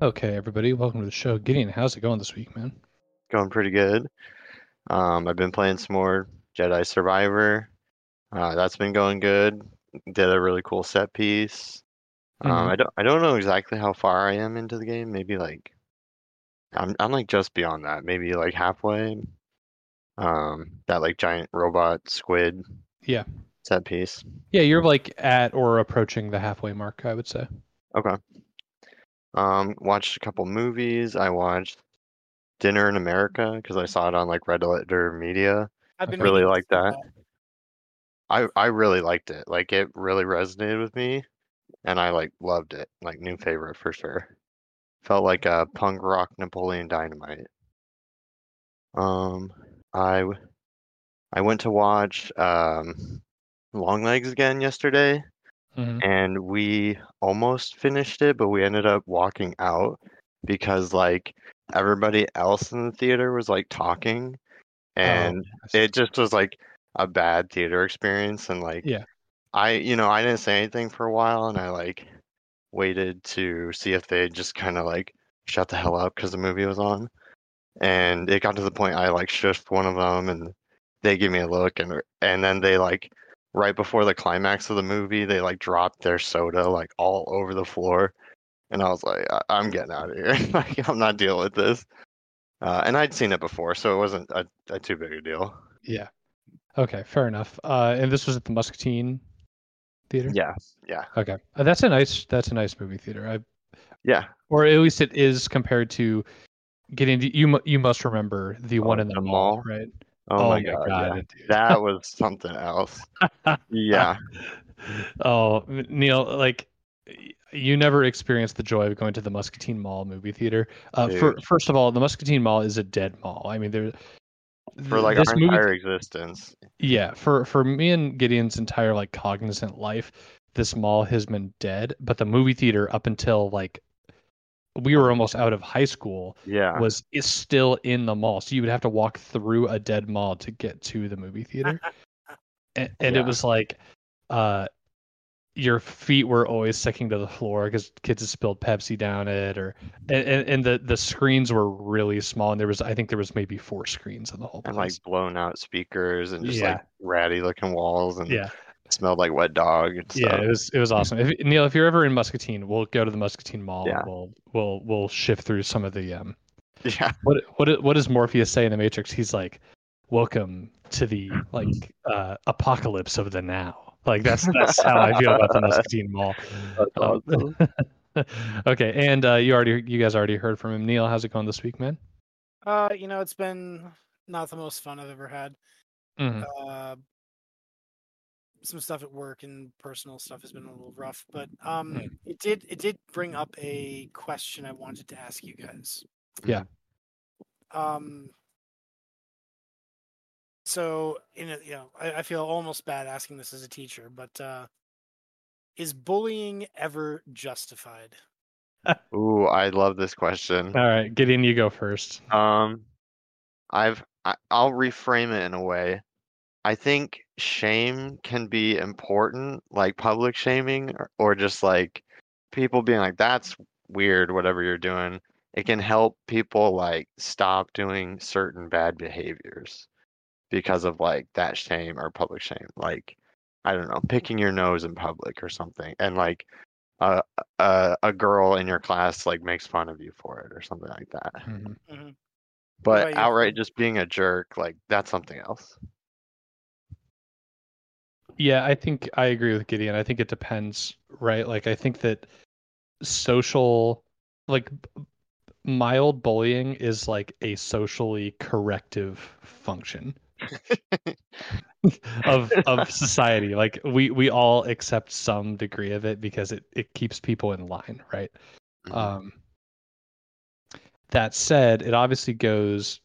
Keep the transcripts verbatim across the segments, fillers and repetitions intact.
Okay, everybody, welcome to the show. Gideon, how's it going this week, man? Going pretty good. Um, I've been playing some more Jedi Survivor. Uh, that's been going good. Did a really cool set piece. Um, hmm I don't I don't know exactly how far I am into the game. Maybe like I'm I'm like just beyond that. Maybe like halfway. Um, that like giant robot squid Yeah. set piece. Yeah, you're like at or approaching the halfway mark, I would say. Okay. Um, watched a couple movies. I watched Dinner in America because I saw it on like Red Letter Media. I've been Okay. Really meaning to liked see that. that. I I really liked it. Like it really resonated with me. And I like loved it. Like new favorite for sure. Felt like a punk rock Napoleon Dynamite. Um, I w- I went to watch um Longlegs again yesterday, hmm and we almost finished it, but we ended up walking out because like everybody else in the theater was like talking, Oh, and I see. it just was like a bad theater experience. And like Yeah. I, you know, I didn't say anything for a while, and I like waited to see if they just kind of like shut the hell up because the movie was on. And it got to the point I like shushed one of them, and they give me a look, and and then they like right before the climax of the movie, they like dropped their soda like all over the floor, and I was like, I- I'm getting out of here. Like I'm not dealing with this. Uh, and I'd seen it before, so it wasn't a, a too big a deal. Yeah. Okay, fair enough. Uh, and this was at the Muscatine Theater? Yeah, yeah, Okay. Uh, that's a nice that's a nice movie theater. I yeah. or at least it is compared to getting you mu- you must remember the one Oh, in the the mall, mall. right? Oh Oh my my God, God, yeah. dude. That was something else. Yeah, Oh, Neil, like you never experienced the joy of going to the Muscatine Mall movie theater. Uh, for dude. first of all, the Muscatine Mall is a dead mall. I mean, there, For th like this our movie, entire th- existence. yeah, for for me and Gideon's entire like cognizant life, this mall has been dead. But the movie theater, up until like we were Um, almost out of high school, yeah, was is still in the mall. So you would have to walk through a dead mall to get to the movie theater, and, and it yeah. was like. Uh, your feet were always sticking to the floor because kids had spilled Pepsi down it, or and, and and the the screens were really small, and there was I think there was maybe four screens in the whole And like place. blown out speakers and just like Yeah, ratty looking walls and yeah, smelled like wet dog and yeah. stuff. It was it was awesome. If, Neil, if you're ever in Muscatine, we'll go to the Muscatine Mall and Yeah, we'll we'll we'll shift through some of the um. yeah. What what what does Morpheus say in the Matrix? He's like, "Welcome to the like uh apocalypse of the now." Like that's that's how I feel about the Muscatine Mall. That's Um, awesome. okay, and uh, you already you guys already heard from him. Neil, how's it going this week, man? Uh, you know, it's been not the most fun I've ever had. hmm Uh, some stuff at work and personal stuff has been a little rough, but um, it did it did bring up a question I wanted to ask you guys. Yeah. Um, so in a, you know, I, I feel almost bad asking this as a teacher, but uh, is bullying ever justified? Ooh, I love this question. All right, Gideon, you go first. Um, I've I, I'll reframe it in a way. I think shame can be important, like public shaming or, or just like people being like, that's weird, whatever you're doing. It can help people like stop doing certain bad behaviors because of like that shame or public shame. Like, I don't know, picking your nose in public or something. And like a a, a girl in your class like makes fun of you for it or something like that. hmm hmm What But about you, outright Finn? just being a jerk, like that's something else. Yeah, I think I agree with Gideon. I think it depends, right? Like, I think that social, like, b- mild bullying is like a socially corrective function of of society. Like, we we all accept some degree of it because it it keeps people in line, right? Mhm. Um, that said, it obviously goes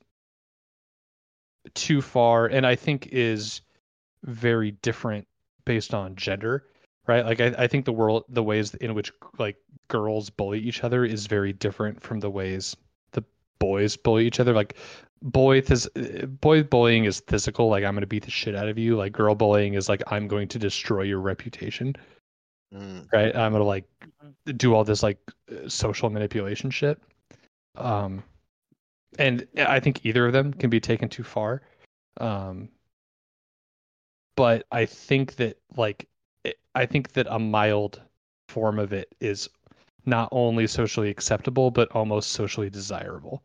too far, and I think is very different based on gender, right? Like I, I think the world, the ways in which like girls bully each other is very different from the ways the boys bully each other. Like boy, phys- boy bullying is physical, like I'm going to beat the shit out of you. Like girl bullying is like I'm going to destroy your reputation. Mm. right? I'm gonna like Mhm. do all this like uh, social manipulation shit. Um, and I think either of them can be taken too far. Um, but I think that like it, I think that a mild form of it is not only socially acceptable but almost socially desirable.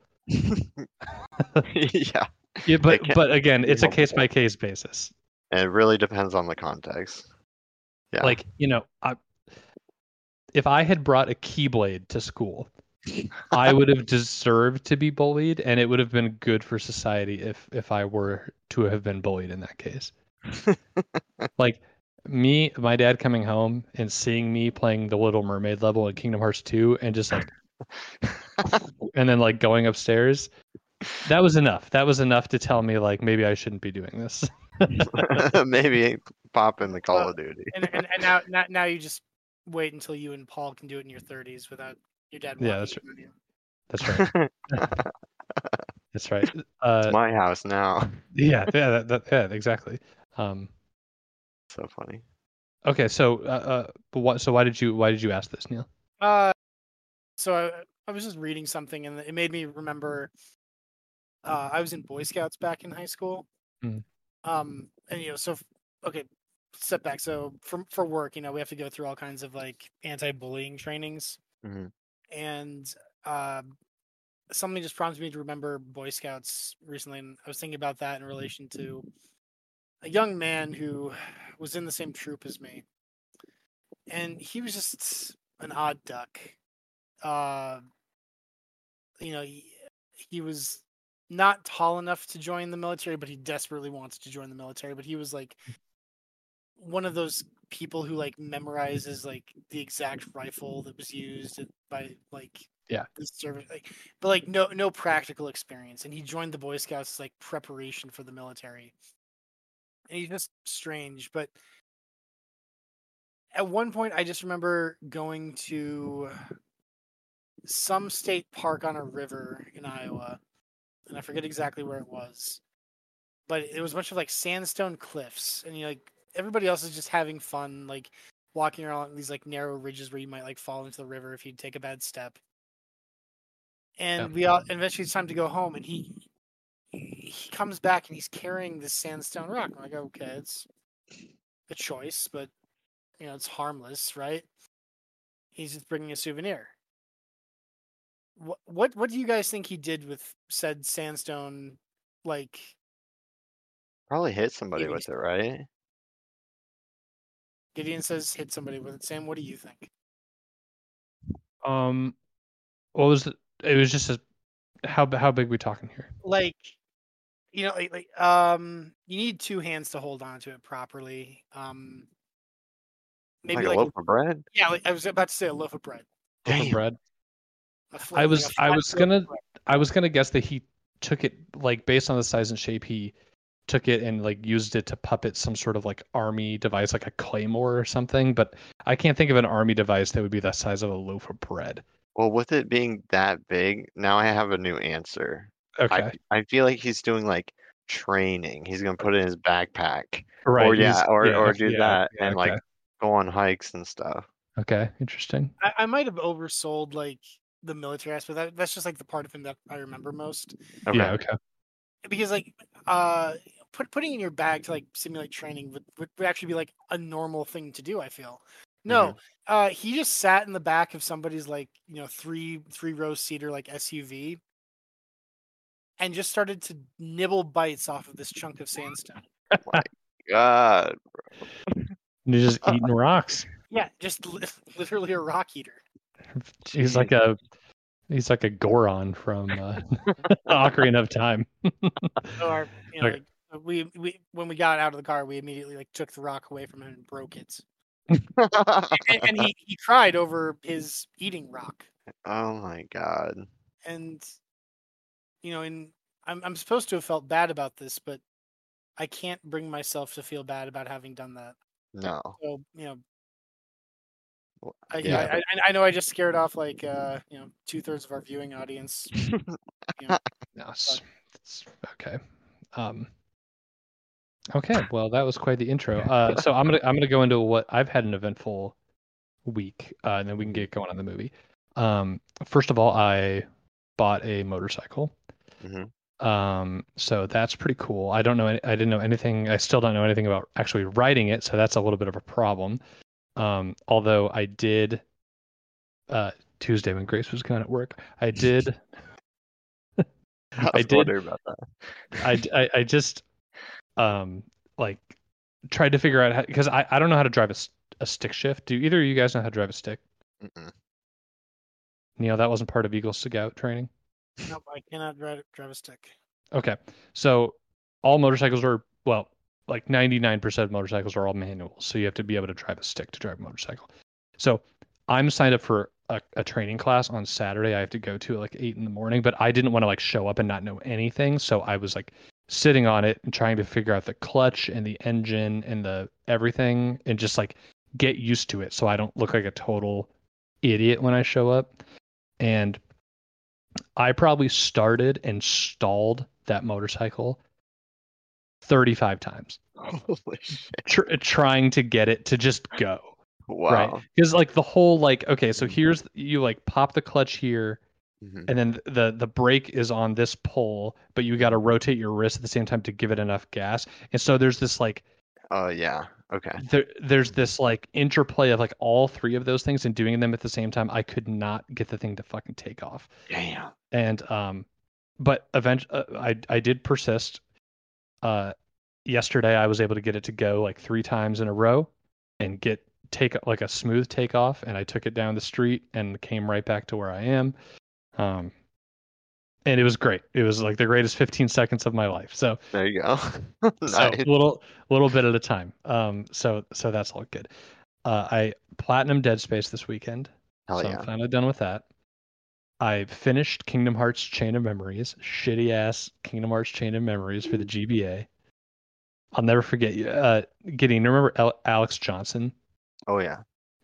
Yeah, Yeah, it but can but again, be it's a case helpful. by case basis. And it really depends on the context. Yeah. Like, you know, I, if I had brought a keyblade to school, I would have deserved to be bullied, and it would have been good for society if if I were to have been bullied in that case. Like me, my dad coming home and seeing me playing the Little Mermaid level in Kingdom Hearts two, and just like, and then like going upstairs. That was enough. That was enough to tell me like maybe I shouldn't be doing this. Maybe pop in the Call Well, of Duty. and, and and now now now you just wait until you and Paul can do it in your thirties without your dad walking Yeah, that's in on you. that's right. That's right. It's Uh, my house now. yeah, yeah, that, that, yeah, exactly. Um, So funny. okay, so uh, uh, but what? So why did you why did you ask this, Neil? Uh, so I, I was just reading something and it made me remember. Uh, I was in Boy Scouts back in high school. Mm. Um, and you know, so okay, step back. So for for work, you know, we have to go through all kinds of like anti-bullying trainings, Hmm. and uh, something just prompted me to remember Boy Scouts recently, and I was thinking about that in relation to a young man who was in the same troop as me, and he was just an odd duck. Uh, you know, he, he was not tall enough to join the military, but he desperately wanted to join the military. But he was like one of those people who like memorizes like the exact rifle that was used by like Yeah. the service, like, but like no no practical experience. And he joined the Boy Scouts as, like preparation for the military. And he's just strange. But at one point, I just remember going to some state park on a river in Iowa, and I forget exactly where it was, but it was a bunch of like sandstone cliffs, and you know, like everybody else is just having fun, like walking around these like narrow ridges where you might like fall into the river if you take a bad step. And Yeah. we all eventually it's time to go home, and he he comes back and he's carrying this sandstone rock. I'm like, okay, it's a choice, but you know, it's harmless, right? He's just bringing a souvenir. What what what do you guys think he did with said sandstone? Like, Probably hit somebody Maybe- with it, right? Gideon says hit somebody with it. Sam, what do you think? Um, what was it? It was just a how how big we talking here? Like, you know, like, like um, you need two hands to hold on to it properly. Um, maybe Like a like, loaf of bread? yeah, like I was about to say a loaf of bread. Loaf of Damn. bread. A fl- I like was a I flat was loaf gonna of bread. I was gonna guess that he took it like based on the size and shape. He took it and like used it to puppet some sort of like army device, like a claymore or something. But I can't think of an army device that would be the size of a loaf of bread. Well, with it being that big, now I have a new answer. I Okay, I feel like he's doing like training. He's gonna put it in his backpack. right. Or yeah, He's or yeah or do yeah that yeah and like okay go on hikes and stuff. okay interesting. I, I might have oversold like the military aspect. That, that's just like the part of him that I remember most. Okay. Yeah okay Because like uh put putting in your bag to like simulate training would, would, would actually be like a normal thing to do, I feel. No, Mm-hmm. uh he just sat in the back of somebody's like, you know, three three row seater like S U V and just started to nibble bites off of this chunk of sandstone. God. And he's just eating rocks. Yeah, just li- literally a rock eater. He's like a he's like a Goron from uh, Ocarina of Time. So our, you know, Okay. like, we we when we got out of the car, we immediately like took the rock away from him and broke it. And, and he he cried over his eating rock. Oh my God. And you know, and I'm I'm supposed to have felt bad about this, but I can't bring myself to feel bad about having done that. No. So you know, Well, I yeah. I, I, I know I just scared off like uh you know two thirds of our viewing audience. You know, Yes. It's- okay. Um. Okay. Well, that was quite the intro. Uh. So I'm gonna I'm gonna go into what I've had an eventful week, uh, and then we can get going on the movie. Um, first of all, I bought a motorcycle. Mm-hmm. Um, so that's pretty cool. I don't know. any- I didn't know anything. I still don't know anything about actually riding it, so that's a little bit of a problem. Um, although I did uh, Tuesday when Grace was gone at work, I did. I I was did. wondering about that. I, I, I just um like tried to figure out how, because I, I don't know how to drive a, s- a stick shift. Do either of you guys know how to drive a stick? Mm-mm. Neil, that wasn't part of Eagle Scout training. Nope, I cannot drive, drive a stick. Okay, so all motorcycles are well, like ninety-nine percent of motorcycles are all manual, so you have to be able to drive a stick to drive a motorcycle. So I'm signed up for a, a training class on Saturday. I have to go to at like eight in the morning, but I didn't want to like show up and not know anything, so I was like sitting on it and trying to figure out the clutch and the engine and the everything and just like get used to it so I don't look like a total idiot when I show up. And I probably started and stalled that motorcycle thirty-five times Holy shit! tr- trying to get it to just go. Right. Wow. Because like the whole like okay, so Mhm. here's you like pop the clutch here Mm-hmm. and then the the brake is on this pole, but you got to rotate your wrist at the same time to give it enough gas. And so there's this like Oh yeah. Okay. there there's this like interplay of like all three of those things and doing them at the same time. I could not get the thing to fucking take off. Damn. And um but eventually uh, I I did persist. Uh yesterday I was able to get it to go like three times in a row and get take like a smooth takeoff, and I took it down the street and came right back to where I am. Um, and it was great. It was like the greatest fifteen seconds of my life. So, There you go. so Nice. little little bit at a time. Um, so so that's all good. Uh, I platinum Dead Space this weekend, Hell so yeah. I'm finally done with that. I finished Kingdom Hearts Chain of Memories, shitty ass Kingdom Hearts Chain of Memories for the G B A. I'll never forget you. Uh, getting remember Al- Alex Johnson? Oh yeah.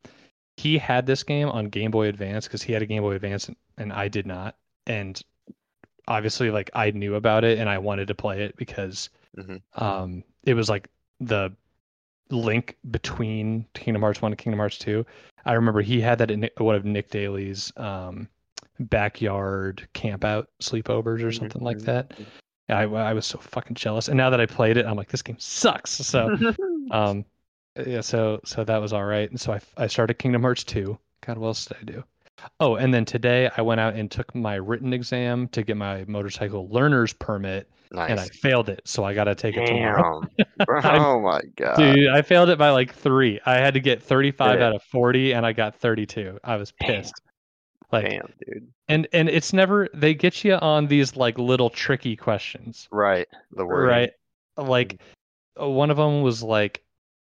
He had this game on Game Boy Advance because he had a Game Boy Advance and, and I did not. And obviously, like I knew about it and I wanted to play it because Mm-hmm. um, it was like the link between Kingdom Hearts one and Kingdom Hearts two. I remember he had that at one of Nick Daly's um, backyard camp out sleepovers or Mm-hmm. something like that. I, I was so fucking jealous. And now that I played it, I'm like, this game sucks. So, um, yeah, so so that was all right. And so I, I started Kingdom Hearts two. God, what else did I do? Oh, and then today I went out and took my written exam to get my motorcycle learner's permit, and I Nice. failed it. So I got to take it tomorrow. Damn. Bro, I'm, oh my god. dude, I failed it by like three. I had to get thirty-five Shit. out of forty, and I got thirty-two. I was Damn. pissed. Like, Damn, dude. and and it's never they get you on these like little tricky questions, Right. The wording. right? Like uh, one of them was like,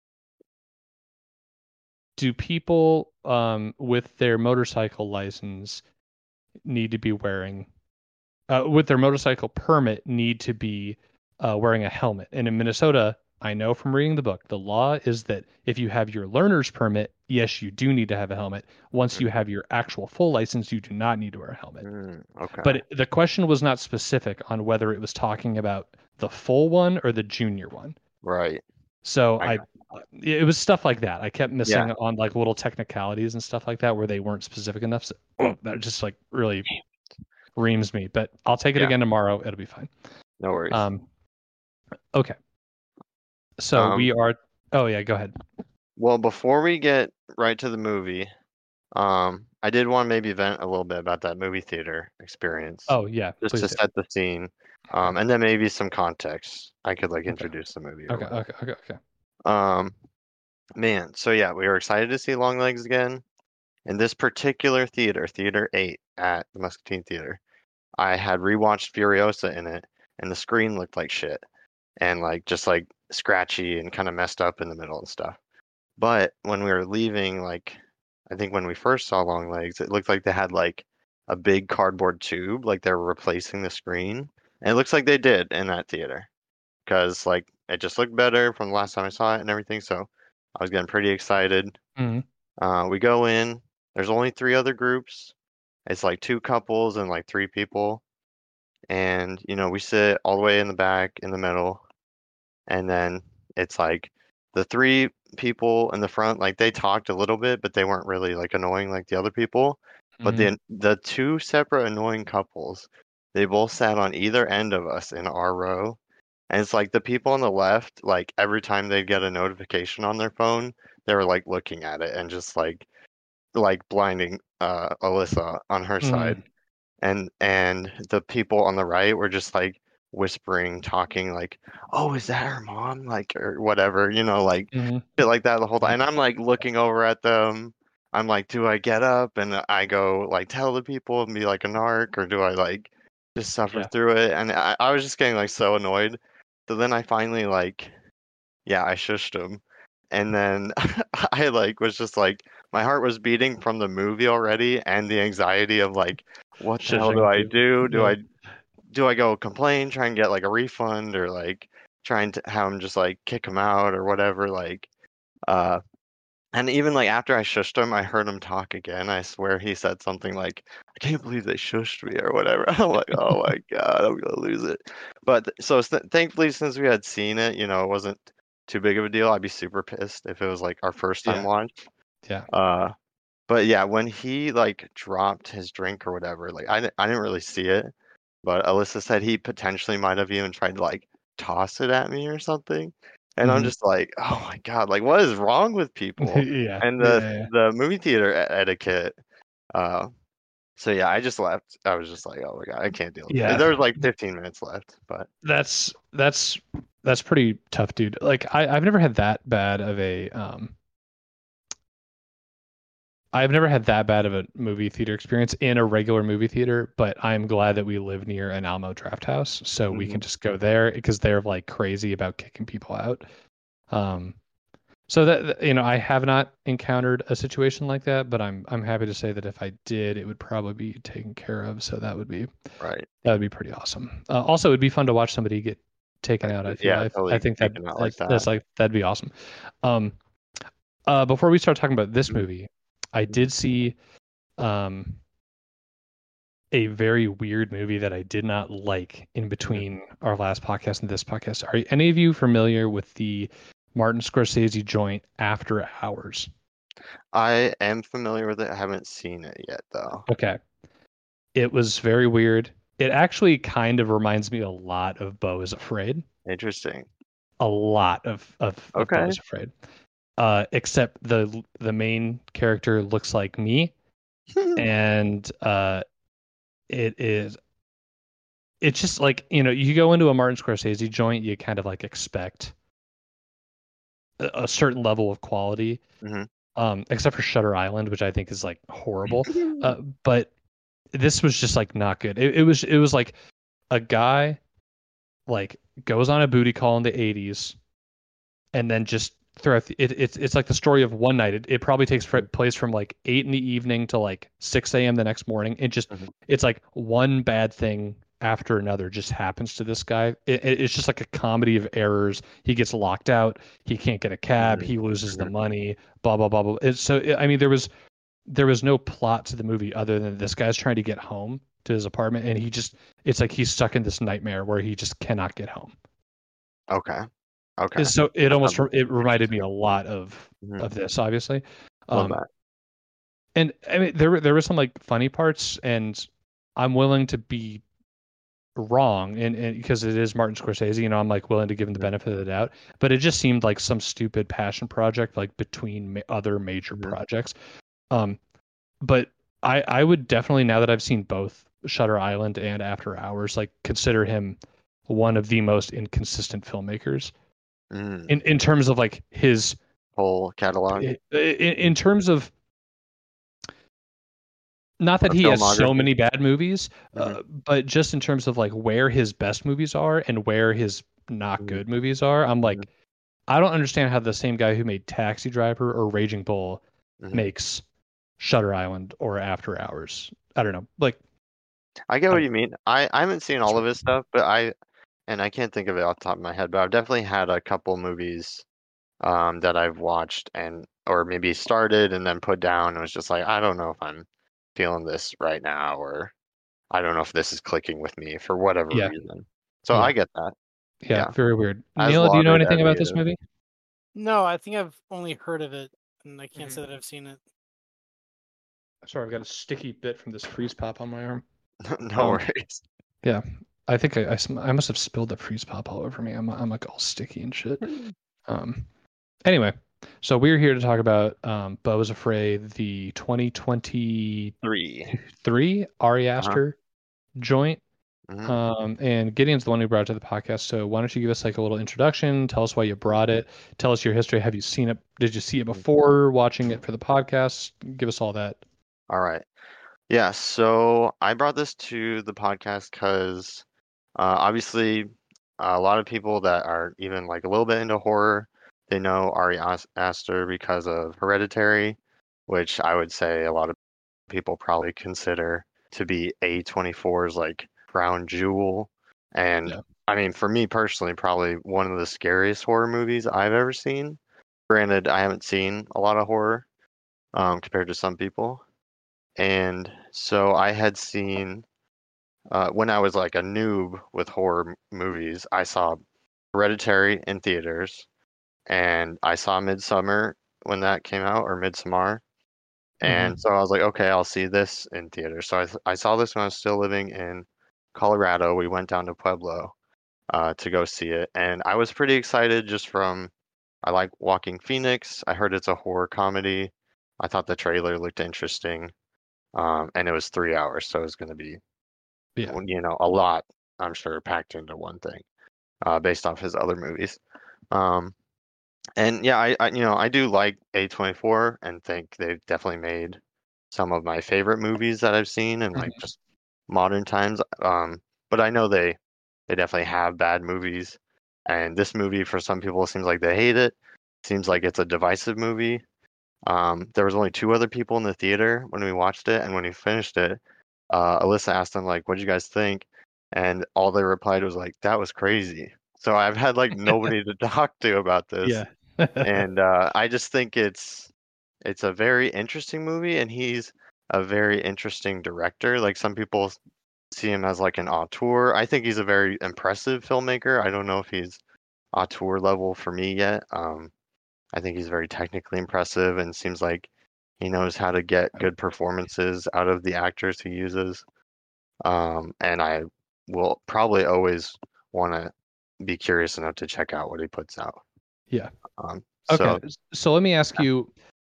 do people um with their motorcycle license need to be wearing uh, with their motorcycle permit need to be uh, wearing a helmet? And in Minnesota, I know from reading the book, the law is that if you have your learner's permit, yes, you do need to have a helmet. Once you have your actual full license, you do not need to wear a helmet. Mm, okay. But it, the question was not specific on whether it was talking about the full one or the junior one. Right. So I I, it was stuff like that. I kept missing Yeah. on like little technicalities and stuff like that where they weren't specific enough. So, oh, that just like really reams me. But I'll take it Yeah. again tomorrow. It'll be fine. No worries. Um, okay. So Um, we are. Oh yeah, go ahead. Well, before we get right to the movie, um, I did want to maybe vent a little bit about that movie theater experience, Oh yeah, just please to do. set the scene, um, and then maybe some context. I could like introduce the movie. Or Okay, whatever. okay, okay, okay. Um, man, so yeah, we were excited to see Longlegs again. In this particular theater, Theater eight at the Muscatine Theater, I had rewatched Furiosa in it, and the screen looked like shit, and like just like scratchy and kind of messed up in the middle and stuff. But when we were leaving, like I think when we first saw Longlegs, it looked like they had like a big cardboard tube, like they were replacing the screen, and it looks like they did in that theater, because like it just looked better from the last time I saw it and everything. So I was getting pretty excited. Mm-hmm. Uh, we go in. There's only three other groups. It's like two couples and like three people. And, you know, we sit all the way in the back, in the middle. And then it's like the three people in the front, like they talked a little bit, but they weren't really like annoying like the other people. But Mhm. the the two separate annoying couples, they both sat on either end of us in our row. And it's like the people on the left, like every time they get a notification on their phone, they were like looking at it and just like like blinding uh Alyssa on her Mhm. side. And and the people on the right were just like whispering, talking like, "Oh, is that her mom?" Like or whatever, you know, like Mhm. shit like that the whole time. And I'm like looking over at them. I'm like, do I get up and I go like tell the people and be like a narc, or do I like just suffer Yeah. through it? And I, I was just getting like so annoyed. So then I finally like, yeah, I shushed him. And then I like was just like my heart was beating from the movie already and the anxiety of like what the hell do Shushing I people. do? Do Yeah. I do I go complain, try and get like a refund, or like trying to have him just like kick him out or whatever? Like, uh, and even like after I shushed him, I heard him talk again. I swear he said something like, "I can't believe they shushed me" or whatever. I'm like, "Oh my God, I'm gonna lose it." But th- so th- thankfully, since we had seen it, you know, it wasn't too big of a deal. I'd be super pissed if it was like our first time Yeah. watch. Yeah. Uh, but yeah, when he like dropped his drink or whatever, like I, di- I didn't really see it, but Alyssa said he potentially might have even tried to like toss it at me or something. And I'm Mhm. just like, oh my God, like what is wrong with people? Yeah. And Yeah. the Yeah. the movie theater e- etiquette. Uh, so yeah, I just left. I was just like, oh my God, I can't deal with it. Yeah. There was like fifteen minutes left, but That's that's that's pretty tough, dude. Like I I've never had that bad of a um I've never had that bad of a movie theater experience in a regular movie theater, but I'm glad that we live near an Alamo Draft House, so we hmm can just go there because they're like crazy about kicking people out. Um, so that that- you know, I have not encountered a situation like that, but I'm I'm happy to say that if I did, it would probably be taken care of. So that would be right. that would be pretty awesome. Uh, also, it'd be fun to watch somebody get taken out. I feel Yeah, I I totally think that taken out like that's, that. that's like that'd be awesome. Um, uh, before we start talking about this hmm movie, I hmm did see um a very weird movie that I did not like in hmm between our last podcast and this podcast. Are any of you familiar with the Martin Scorsese joint After Hours? I am familiar with it. I haven't seen it yet though. Okay. It was very weird. It actually kind of reminds me a lot of Beau is Afraid. Interesting. A lot of of, of Beau Okay. is Afraid. Uh, except the the main character looks like me, and uh, it is it's just like, you know, you go into a Martin Scorsese joint, you kind of like expect a, a certain level of quality, hmm um, except for Shutter Island, which I think is like horrible. Uh, but this was just like not good. It, it was it was like a guy like goes on a booty call in the eighties and then just throughout the, it, it's it's like the story of one night. It, it probably takes fr- place from like eight in the evening to like six a m the next morning. It just hmm it's like one bad thing after another just happens to this guy. It, it- it's just like a comedy of errors. He gets locked out. He can't get a cab. hmm He loses the hmm money. Blah blah blah blah. It's, so it, I mean, there was there was no plot to the movie other than this guy's trying to get home to his apartment, and he just it's like he's stuck in this nightmare where he just cannot get home. Okay. Okay. Is so it That almost sounds it reminded me interesting. a lot of hmm of this, obviously. Love Um, that. and I mean there were there were some like funny parts, and I'm willing to be wrong, and, and because it is Martin Scorsese, you know, I'm like willing to give him the hmm benefit of the doubt. But it just seemed like some stupid passion project, like between ma- other major hmm projects. Um, but I I would definitely, now that I've seen both Shutter Island and After Hours, like consider him one of the most inconsistent filmmakers Mm. in in terms of like his Whole catalog in, in terms of, not that or he has so filmography. many bad movies, hmm uh, but just in terms of like where his best movies are and where his not hmm good movies are. I'm hmm like, I don't understand how the same guy who made Taxi Driver or Raging Bull hmm makes Shutter Island or After Hours. I don't know. Like, I get I what don't you mean. I I haven't seen all know. of his stuff, but I and I can't think of it off the top of my head, but I've definitely had a couple movies um that I've watched and or maybe started and then put down and was just like, I don't know if I'm feeling this right now, or I don't know if this is clicking with me for whatever Yeah, reason. So yeah, I get that. yeah. Yeah. Very weird. As Neil, do you know lauded anything as he about this is. movie? No, I think I've only heard of it, and I can't Mhm. say that I've seen it. Sorry, I've got a sticky bit from this freeze pop on my arm. No Um, worries. yeah, I think I, I, sm- I must have spilled the freeze pop all over me. I'm I'm like all sticky and shit. Um, anyway, so we're here to talk about um, Beau is Afraid, the twenty twenty-three Three. Ari Uh-huh. Aster joint. hmm Um, and Gideon's the one who brought it to the podcast. So why don't you give us like a little introduction? Tell us why you brought it. Tell us your history. Have you seen it? Did you see it before watching it for the podcast? Give us all that. All right. Yeah, so I brought this to the podcast because uh, obviously a lot of people that are even like a little bit into horror, they know Ari As- Aster because of Hereditary, which I would say a lot of people probably consider to be A twenty-four's like crown jewel. And Yeah. I mean, for me personally, probably one of the scariest horror movies I've ever seen. Granted, I haven't seen a lot of horror um, compared to some people. And so I had seen uh, when I was like a noob with horror m- movies, I saw Hereditary in theaters, and I saw Midsummer when that came out, or Midsommar. Mm-hmm. And so I was like, okay, I'll see this in theaters. So I, th- I saw this when I was still living in Colorado. We went down to Pueblo uh, to go see it, and I was pretty excited just from I like Walking Phoenix. I heard it's a horror comedy. I thought the trailer looked interesting. Um, and it was three hours, so it was going to be, Yeah. you know, a lot, I'm sure, packed into one thing, uh, based off his other movies. Um, and yeah, I, I, you know, I do like A twenty-four and think they've definitely made some of my favorite movies that I've seen in like Mhm. just modern times. Um, but I know they, they definitely have bad movies, and this movie for some people seems like they hate it. Seems like it's a divisive movie. Um, there was only two other people in the theater when we watched it, and when we finished it, uh, Alyssa asked them like, "What did you guys think?" And all they replied was like, "That was crazy." So I've had like nobody to talk to about this, Yeah. and uh, I just think it's it's a very interesting movie, and he's a very interesting director. Like some people see him as like an auteur. I think he's a very impressive filmmaker. I don't know if he's auteur level for me yet. Um, I think he's very technically impressive and seems like he knows how to get good performances out of the actors he uses. Um, and I will probably always want to be curious enough to check out what he puts out. Yeah. Um, Okay. so So let me ask you.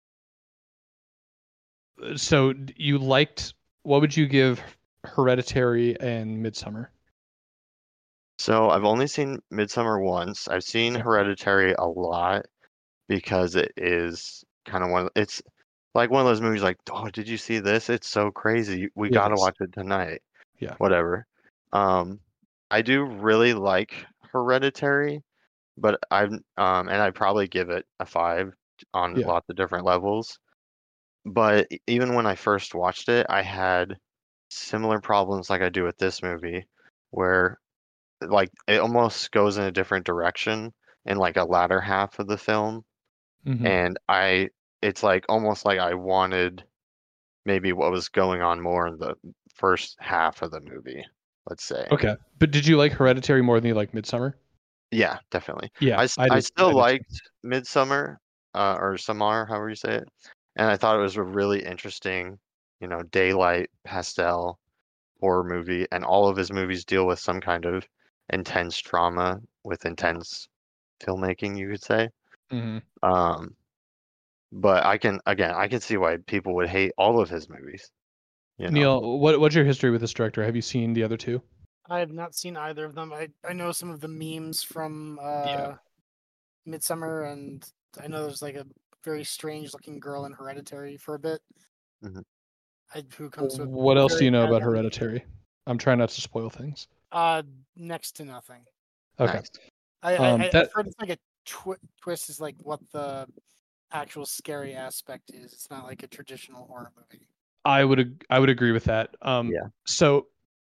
So d- you liked? What would you give Hereditary and Midsummer? so I've only seen Midsummer once. I've seen Okay. Hereditary a lot because it is kind of one of, it's like one of those movies like, oh, did you see this? It's so crazy. We It gotta is. watch it tonight. Yeah. Whatever. Um, I do really like Hereditary, but I've um, and I'd probably give it a five on Yeah. lots of different levels. But e- even when I first watched it, I had similar problems like I do with this movie, where like it almost goes in a different direction in like a latter half of the film, Mm-hmm. and I it's like almost like I wanted maybe what was going on more in the first half of the movie, let's say. Okay. But did you like Hereditary more than you like Midsummer? Yeah, definitely. Yeah, I, s- I I did. still I did too. liked Midsummer, uh, or Samar, however you say it, and I thought it was a really interesting, you know, daylight pastel horror movie, and all of his movies deal with some kind of intense trauma with intense filmmaking, you could say. Mm-hmm. Um, but I can, again, I can see why people would hate all of his movies, you know. Neil, what what's your history with this director? Have you seen the other two? I have not seen either of them. I, I know some of the memes from Yeah. uh, Midsummer, and I know there's like a very strange looking girl in Hereditary for a bit, Mhm. I, who comes with What else do very you know bad about ending. Hereditary? I'm trying not to spoil things. Uh, next to nothing. Okay. Nice. I, I Um, I- that I've heard it's like a twi- twist is like what the actual scary aspect is. It's not like a traditional horror movie. I would ag- I would agree with that. Um, Yeah. so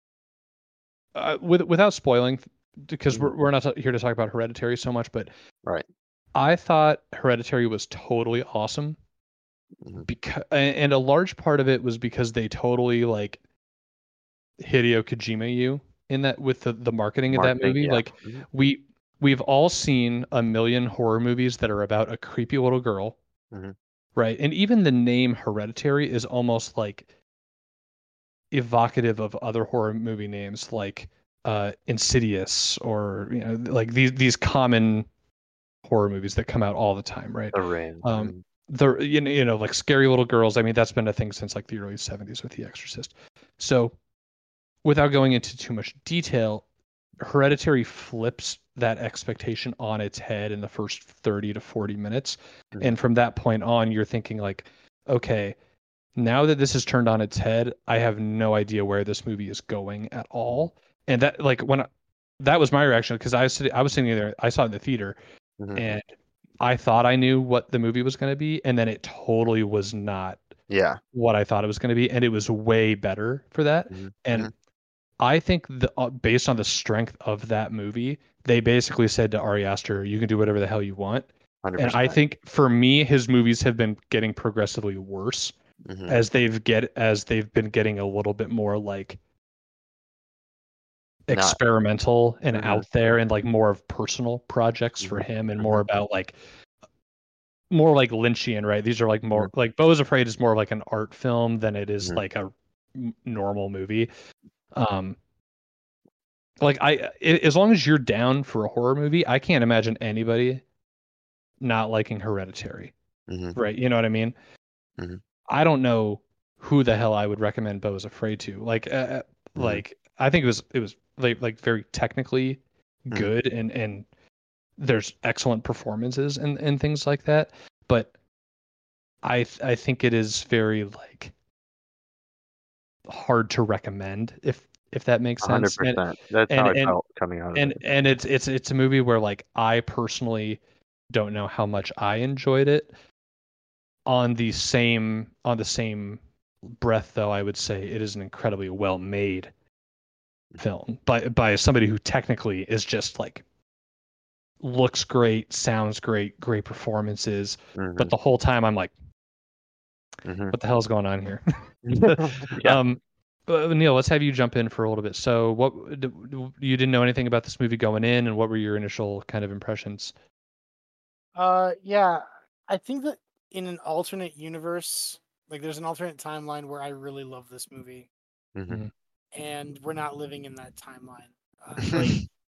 uh, with without spoiling, because Mhm. we're we're not here to talk about Hereditary so much, but Right. I thought Hereditary was totally awesome Mhm. because, and a large part of it was because they totally like Hideo Kojima you in that with the, the marketing of that Marketing, movie. yeah. Like Mhm. we we've all seen a million horror movies that are about a creepy little girl, Mhm. right? And even the name Hereditary is almost like evocative of other horror movie names like uh, Insidious, or you know, like these these common horror movies that come out all the time, right? The Ring. Um, Mhm. the you know, you know like scary little girls. I mean, that's been a thing since like the early seventies with The Exorcist. So, without going into too much detail, Hereditary flips that expectation on its head in the first thirty to forty minutes. Mhm. And from that point on, you're thinking like, okay, now that this is turned on its head, I have no idea where this movie is going at all. And that like when I, that was my reaction, because I was sitting, I was sitting there, I saw it in the theater, Mhm. and I thought I knew what the movie was going to be, and then it totally was not Yeah. what I thought it was going to be, and it was way better for that. Mhm. And Mhm. I think the uh, based on the strength of that movie, they basically said to Ari Aster, "You can do whatever the hell you want." Hundred And I percent. think for me, his movies have been getting progressively worse Mhm. as they've get as they've been getting a little bit more like Not. experimental and Mhm. out there, and like more of personal projects for Mhm. him, and Mhm. more about like more like Lynchian, right? These are like more Mhm. like Beau is Afraid is more like an art film than it is Mhm. like a m- normal movie. Um, like I, I- as long as you're down for a horror movie, I can't imagine anybody not liking Hereditary, Mhm. right? You know what I mean? Mhm. I don't know who the hell I would recommend Beau is Afraid to. Like, uh, Mhm. like I think it was it was like like very technically Mhm. good, and and there's excellent performances and and things like that. But I th- I think it is very like hard to recommend, if if that makes A hundred sense. And percent. That's and how I and felt coming out of and it. and it's it's it's a movie where like I personally don't know how much I enjoyed it. On the same on the same breath, though, I would say it is an incredibly well made film by by somebody who technically is just like looks great, sounds great, great performances. But Mhm. the whole time I'm like, Mhm. what the hell's going on here? Yeah. um, uh, Neil, let's have you jump in for a little bit. So, what d- d- you didn't know anything about this movie going in, and what were your initial kind of impressions? Uh, yeah, I think that in an alternate universe, like there's an alternate timeline where I really love this movie, Mhm. Mhm. and we're not living in that timeline. Uh, like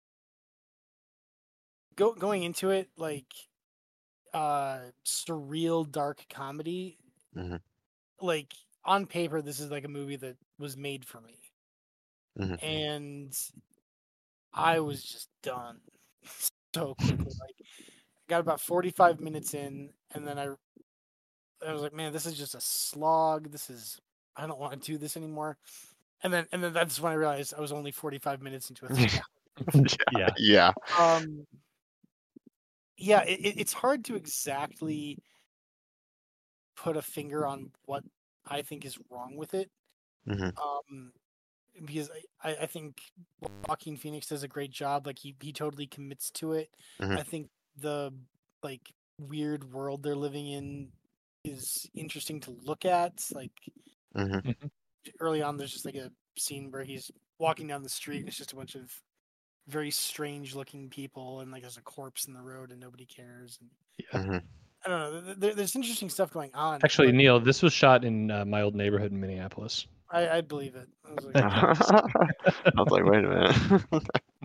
go going into it, like uh, surreal dark comedy. Mhm. Like on paper, this is like a movie that was made for me, Mhm. and I was just done so quickly. Like got about forty-five minutes in, and then I I was like, man, this is just a slog. This is I don't want to do this anymore. And then and then that's when I realized I was only forty-five minutes into a three hour. Yeah. Yeah. um yeah, it, it- it's hard to exactly put a finger on what I think is wrong with it. Mhm. Um because I, I I think Joaquin Phoenix does a great job. Like he, he totally commits to it. Mhm. I think the like weird world they're living in is interesting to look at. Like Mhm. Mhm. early on, there's just like a scene where he's walking down the street. And it's just a bunch of very strange looking people, and like there's a corpse in the road, and nobody cares. And Yeah. Mhm. I don't know. There, there's interesting stuff going on, Actually, but Neil, this was shot in uh, my old neighborhood in Minneapolis. I, I believe it. I was like, I was like, wait a minute.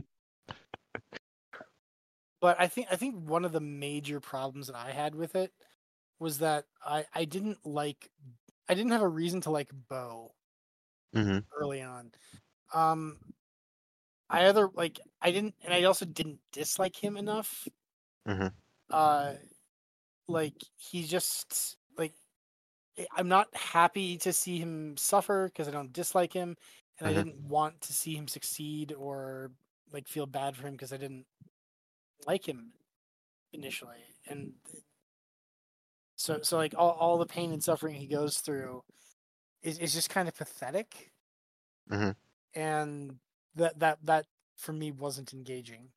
but I think I think one of the major problems that I had with it was that I I didn't like I didn't have a reason to like Beau Mhm. early on. Um, I either like I didn't, and I also didn't dislike him enough. Mhm. Uh, like he just like I- I'm not happy to see him suffer because I don't dislike him, and I Mhm. didn't want to see him succeed or like feel bad for him because I didn't like him initially, and so so like all, all the pain and suffering he goes through is, is just kind of pathetic, Mhm. and that that that for me wasn't engaging.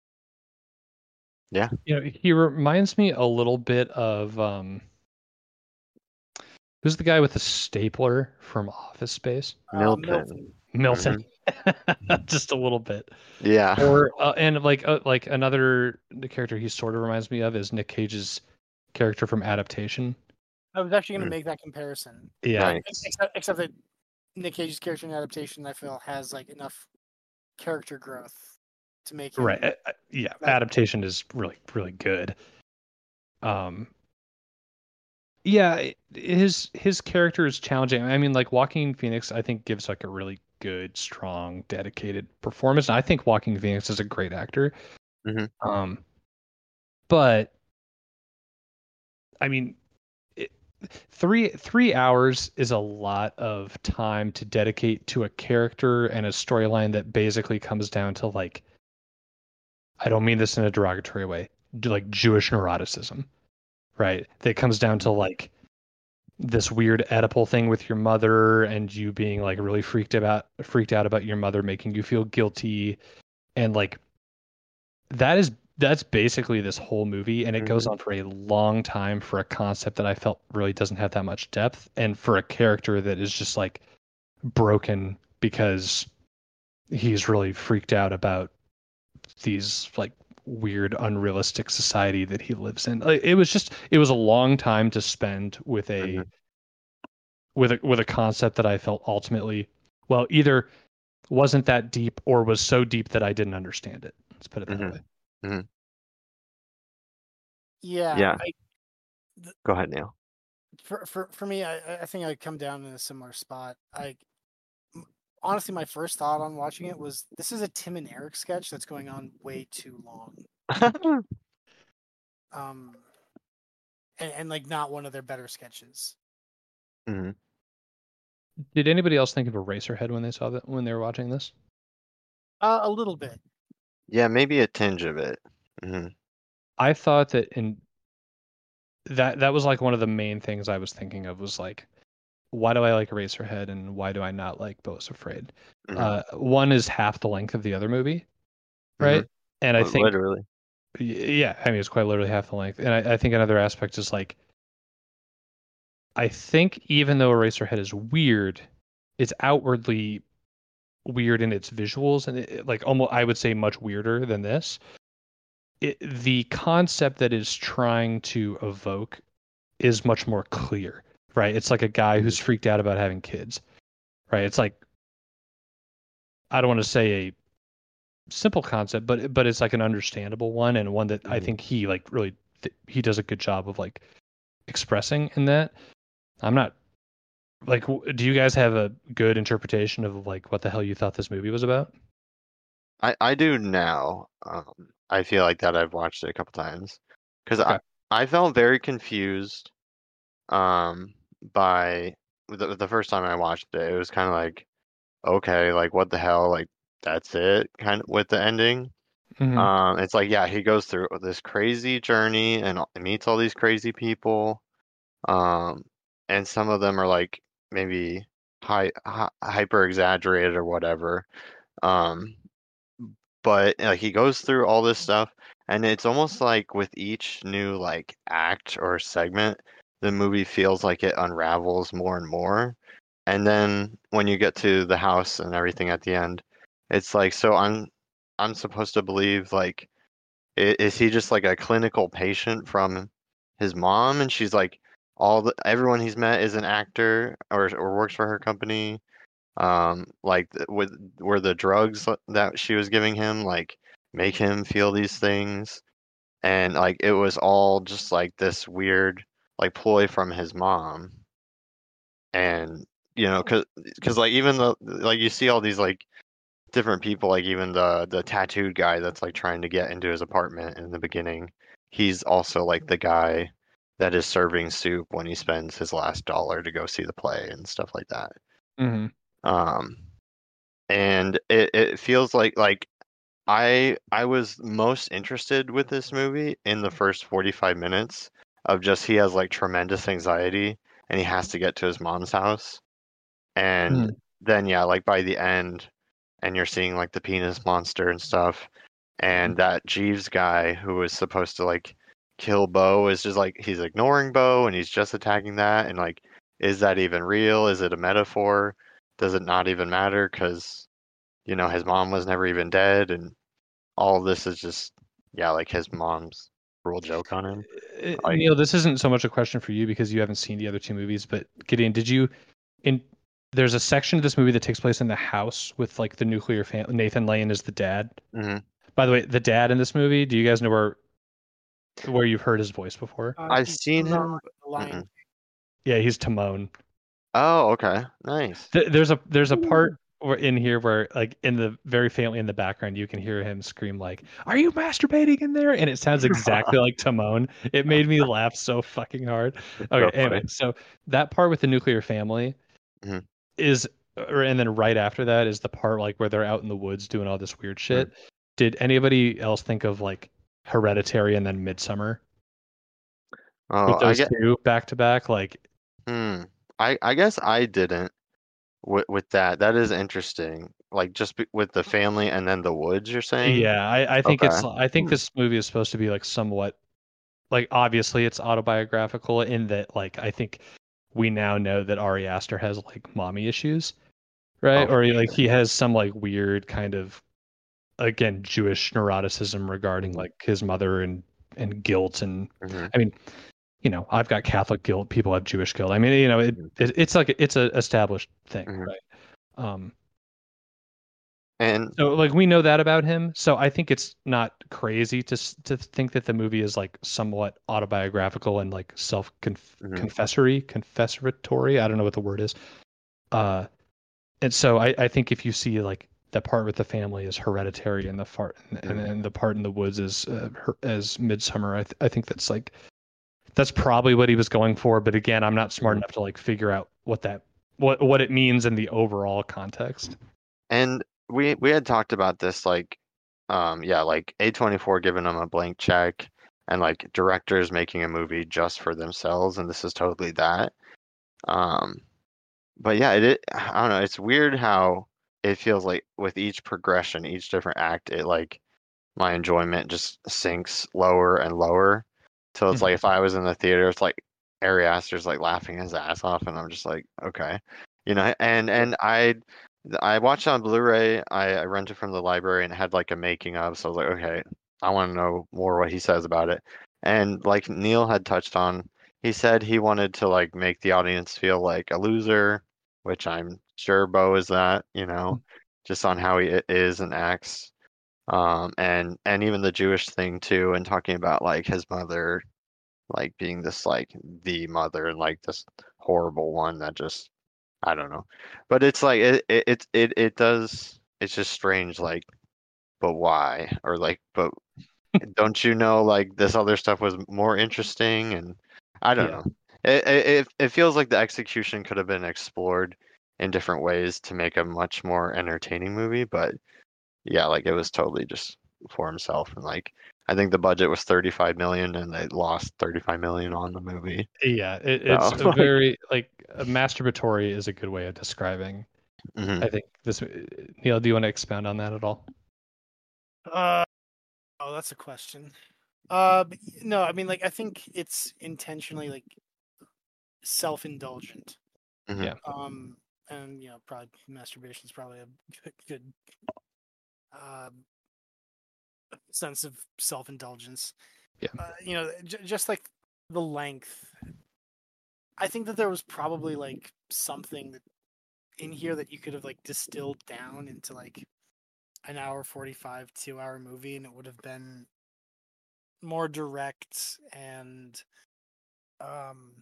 Yeah. You know, he reminds me a little bit of um, who's the guy with the stapler from Office Space? Uh, Milton. Milton. Milton, Mhm. just a little bit. Yeah. Or uh, and like uh, like another the character he sort of reminds me of is Nick Cage's character from Adaptation. I was actually going Mm. to make that comparison. Yeah, But Nice. except except that Nick Cage's character in Adaptation, I feel, has like enough character growth to make him right. Uh, uh, yeah, like- Adaptation is really really good. Um, yeah, it- his his character is challenging. I mean, like Joaquin Phoenix, I think gives like a really good, strong, dedicated performance. And I think Joaquin Phoenix is a great actor. Mhm. Um, but I mean, it, three three hours is a lot of time to dedicate to a character and a storyline that basically comes down to like, I don't mean this in a derogatory way, like Jewish neuroticism, right? That comes down to like this weird Oedipal thing with your mother and you being like really freaked about freaked out about your mother making you feel guilty, and like that is that's basically this whole movie, and it goes Mhm. on for a long time for a concept that I felt really doesn't have that much depth, and for a character that is just like broken because he's really freaked out about these like weird unrealistic society that he lives in. Like, it was just it was a long time to spend with a Mhm. with a with a concept that I felt ultimately, well, either wasn't that deep or was so deep that I didn't understand it. Let's put it that way. Mhm. Mhm. yeah. Yeah. I, Go ahead, Neil. for for for me, I I think I'd come down in a similar spot. I m- honestly, my first thought on watching it was this is a Tim and Eric sketch that's going on way too long. Um, and, and like not one of their better sketches. Mhm. Did anybody else think of Eraserhead when they saw that when they were watching this? Uh, a little bit. Yeah, maybe a tinge of it. Mhm. I thought that in that that was like one of the main things I was thinking of was like, why do I like Eraserhead and why do I not like Bo's Afraid? Mhm. Uh, one is half the length of the other movie, right? Mhm. And I Li- think, Literally. y- yeah, I mean, it's quite literally half the length. And I, I think another aspect is like, I think even though Eraserhead is weird, it's outwardly weird in its visuals and it, like almost, I would say, much weirder than this. It, the concept that is trying to evoke is much more clear, right? It's like a guy who's Mhm. freaked out about having kids, right? It's like, I don't want to say a simple concept, but but it's like an understandable one and one that I Mhm. think he like really th- he does a good job of like expressing in that. I'm not like, w- do you guys have a good interpretation of like what the hell you thought this movie was about? I I do now. Um, I feel like that I've watched it a couple times because I Okay. I felt very confused. Um, by the the first time I watched it, it was kind of like, okay, like what the hell, like that's it, kind of with the ending. Hmm. Um, it's like, yeah, he goes through this crazy journey and all- meets all these crazy people. Um, and some of them are like maybe high, hi hyper exaggerated or whatever. Um, but like he goes through all this stuff, and it's almost like with each new like act or segment, the movie feels like it unravels more and more. And then when you get to the house and everything at the end, it's like, so I'm I'm supposed to believe like, i- is he just like a clinical patient from his mom, and she's like all the everyone he's met is an actor or or works for her company. Um, like th- with were the drugs l- that she was giving him like make him feel these things, and like it was all just like this weird like ploy from his mom, and you know, cause, cause like even the like you see all these like different people, like even the the tattooed guy that's like trying to get into his apartment in the beginning, he's also like the guy that is serving soup when he spends his last dollar to go see the play and stuff like that. Hmm. Um, and it, it feels like like I I was most interested with this movie in the first forty-five minutes of just he has like tremendous anxiety and he has to get to his mom's house. And Hmm. then yeah, like by the end and you're seeing like the penis monster and stuff, and that Jeeves guy who was supposed to like kill Bo is just like he's ignoring Bo and he's just attacking that, and like is that even real? Is it a metaphor? does it not even matter because you know his mom was never even dead, and all of this is just yeah, like his mom's cruel joke on him. Uh, Like, Neil, this isn't so much a question for you because you haven't seen the other two movies, but Gideon, did you in there's a section of this movie that takes place in the house with like the nuclear family. Nathan Lane is the dad. hmm By the way, the dad in this movie, do you guys know where where you've heard his voice before? Uh, I've he's seen Timon, him. the Lion. Mm-mm. Yeah, he's Timon. Oh, okay, nice. Th- There's a there's a part where in here where like in the very faintly in the background you can hear him scream like, "Are you masturbating in there?" And it sounds exactly like Timon. It made me laugh so fucking hard. It's Okay, so anyway, funny. so that part with the nuclear family Mhm, is, or, and then right after that is the part like where they're out in the woods doing all this weird mhm. shit. Did anybody else think of like Hereditary and then Midsummer with Oh, I those get. two back to back? Like, Hmm. I I guess I didn't with with that. That is interesting. Like just be, with the family and then the woods. You're saying? yeah, I, I think Okay. it's I think Hmm. this movie is supposed to be like somewhat like obviously it's autobiographical in that like I think we now know that Ari Aster has like mommy issues, Oh, right? Or for like sure. he has some like weird kind of again Jewish neuroticism regarding Mhm, like his mother and and guilt and mhm, I mean, you know, I've got Catholic guilt, people have Jewish guilt. I mean, you know, it, mhm, it it's like it's a established thing, mhm. right? Um, And so like we know that about him. So I think it's not crazy to s- to think that the movie is like somewhat autobiographical and like self mhm, confessory, confessatory. I don't know what the word is. Uh, and so I, I think if you see like that part with the family is Hereditary and the part and, mhm, and the part in the woods is uh, her, as Midsummer, I th I think that's like that's probably what he was going for. But again, I'm not smart mhm. enough to like figure out what that what what it means in the overall context. And we we had talked about this like, um, yeah, like A twenty-four giving them a blank check, and like directors making a movie just for themselves, and this is totally that. Um, But yeah, it, it I don't know, it's weird how it feels like with each progression, each different act, it like my enjoyment just sinks lower and lower. Till it's like Mhm. if I was in the theater, it's like Ari Aster's like laughing his ass off, and I'm just like, okay, you know. And and I I watched on Blu-ray. I, I rented from the library and it had like a making of, so I was like, okay, I want to know more what he says about it. And like Neil had touched on, he said he wanted to like make the audience feel like a loser, which I'm sure Bo is that, you know, just on how he i- is and acts. Um, and and even the Jewish thing too, and talking about like his mother like being this like the mother and like this horrible one that just I don't know. But it's like it it it it, it does it's just strange like but why? Or like but don't you know like this other stuff was more interesting and I don't Yeah. know. It it it it feels like the execution could have been explored in different ways to make a much more entertaining movie, but yeah, like it was totally just for himself and like I think the budget was thirty-five million and they lost thirty-five million on the movie. Yeah, it, So it's a like very like a masturbatory is a good way of describing. mhm, I think this. Neil, do you want to expound on that at all? Uh, oh, that's a question. Uh, but y- no, I mean, like, I think it's intentionally like self-indulgent. mhm, Yeah, Um, and you know, probably masturbation is probably a good, good um, sense of self-indulgence. yeah, Uh, you know, j- just like the length. I think that there was probably like something that in here that you could have like distilled down into like an hour forty-five, two hour movie, and it would have been more direct and um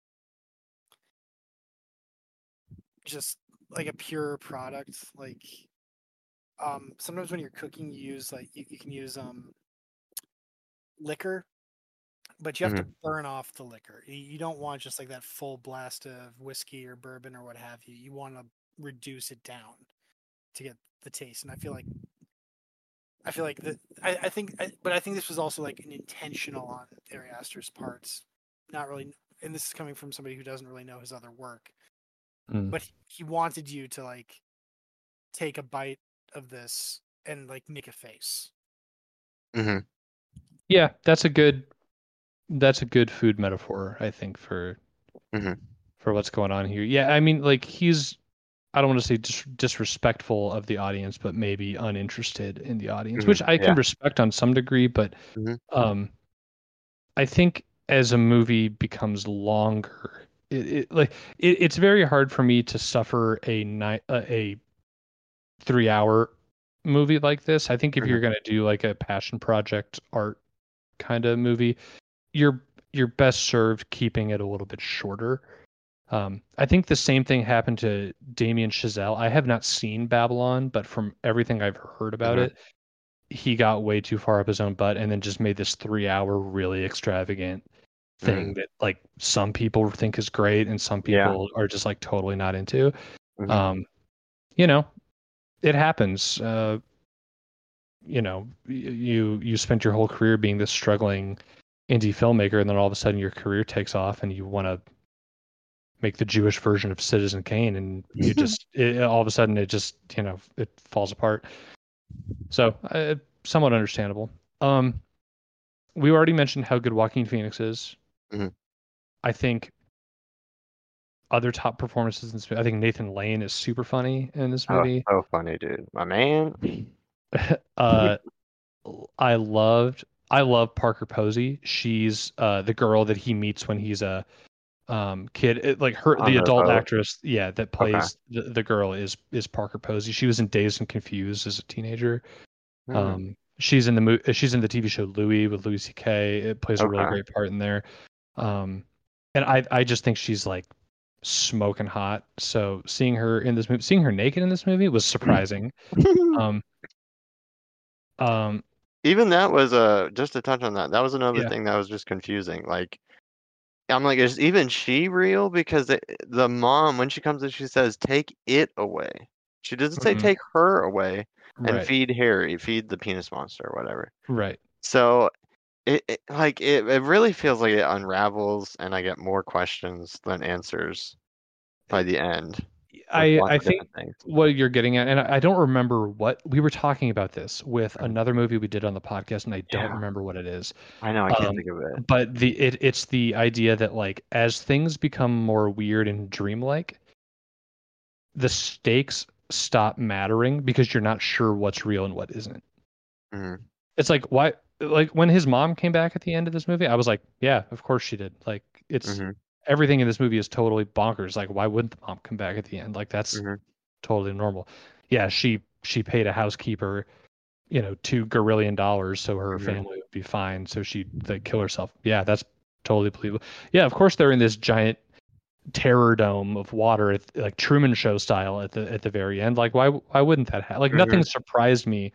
just like a pure product. Like um sometimes when you're cooking you use like you, you can use um liquor, but you have to mhm, burn off the liquor. You, you don't want just like that full blast of whiskey or bourbon or what have you. You want to reduce it down to get the taste. And I feel like I feel like that. I, I think, I, but I think this was also like an intentional on Ari Aster's parts. Not really, and this is coming from somebody who doesn't really know his other work. mm. But he, he wanted you to like take a bite of this and like make a face. mhm, yeah. That's a good. That's a good food metaphor, I think, for mhm, for what's going on here. Yeah, I mean, like he's. I don't want to say dis- disrespectful of the audience, but maybe uninterested in the audience, Mhm, which I can yeah. respect on some degree. But Mhm. um, I think as a movie becomes longer, it, it like it, it's very hard for me to suffer a night uh, a three hour movie like this. I think if Mhm. you're gonna do like a passion project art kind of movie, you're you're best served keeping it a little bit shorter. Um, I think the same thing happened to Damien Chazelle. I have not seen Babylon, but from everything I've heard about Mhm. it, he got way too far up his own butt and then just made this three hour really extravagant Mm. thing that like some people think is great and some Yeah. people are just like totally not into. Mhm. Um, you know, it happens. Uh, you know, y- you you spent your whole career being this struggling indie filmmaker, and then all of a sudden your career takes off, and you want to make the Jewish version of Citizen Kane, and you just it, all of a sudden it just you know it falls apart. So uh, somewhat understandable. Um, we already mentioned how good Joaquin Phoenix is. Mhm. I think other top performances in this movie. I think Nathan Lane is super funny in this Oh, movie. so funny, dude. My man. uh, I loved I love Parker Posey. She's uh, the girl that he meets when he's a um, kid. It, like her, On the the adult boat. actress, yeah, that Okay. plays the, the girl is is Parker Posey. She was in Dazed and Confused as a teenager. Mm. Um, she's in the mo- she's in the T V show Louie with Louis C K. It plays a really Okay. great part in there. Um, and I I just think she's like smoking hot. So seeing her in this movie, seeing her naked in this movie was surprising. Um, um, Even that was uh just to touch on that. That was another yeah. thing that was just confusing. Like I'm like, is even she real? Because the, the mom, when she comes in, she says, "Take it away." She doesn't say Mhm. take her away and Right. feed Harry, feed the penis monster or whatever. Right. So it, it like it, it really feels like it unravels, and I get more questions than answers by the end with I lots I of think different things. what you're getting at, and I I don't remember what we were talking about this with Mhm. another movie we did on the podcast, and I don't Yeah, remember what it is. I know. I can't Um, think of it. but the it it's the idea that like as things become more weird and dreamlike, the stakes stop mattering because you're not sure what's real and what isn't. Mhm. It's like why like when his mom came back at the end of this movie, I was like, yeah, of course she did. Like it's Mhm. everything in this movie is totally bonkers. Like why wouldn't the mom come back at the end? Like that's Mhm. totally normal. Yeah, she she paid a housekeeper, you know, two gorillion dollars so her Mhm. family would be fine. So she'd like kill herself. Yeah, that's totally believable. Yeah, of course they're in this giant terror dome of water, at, like Truman Show style at the at the very end. Like why why wouldn't that happen? Like nothing Mhm. surprised me.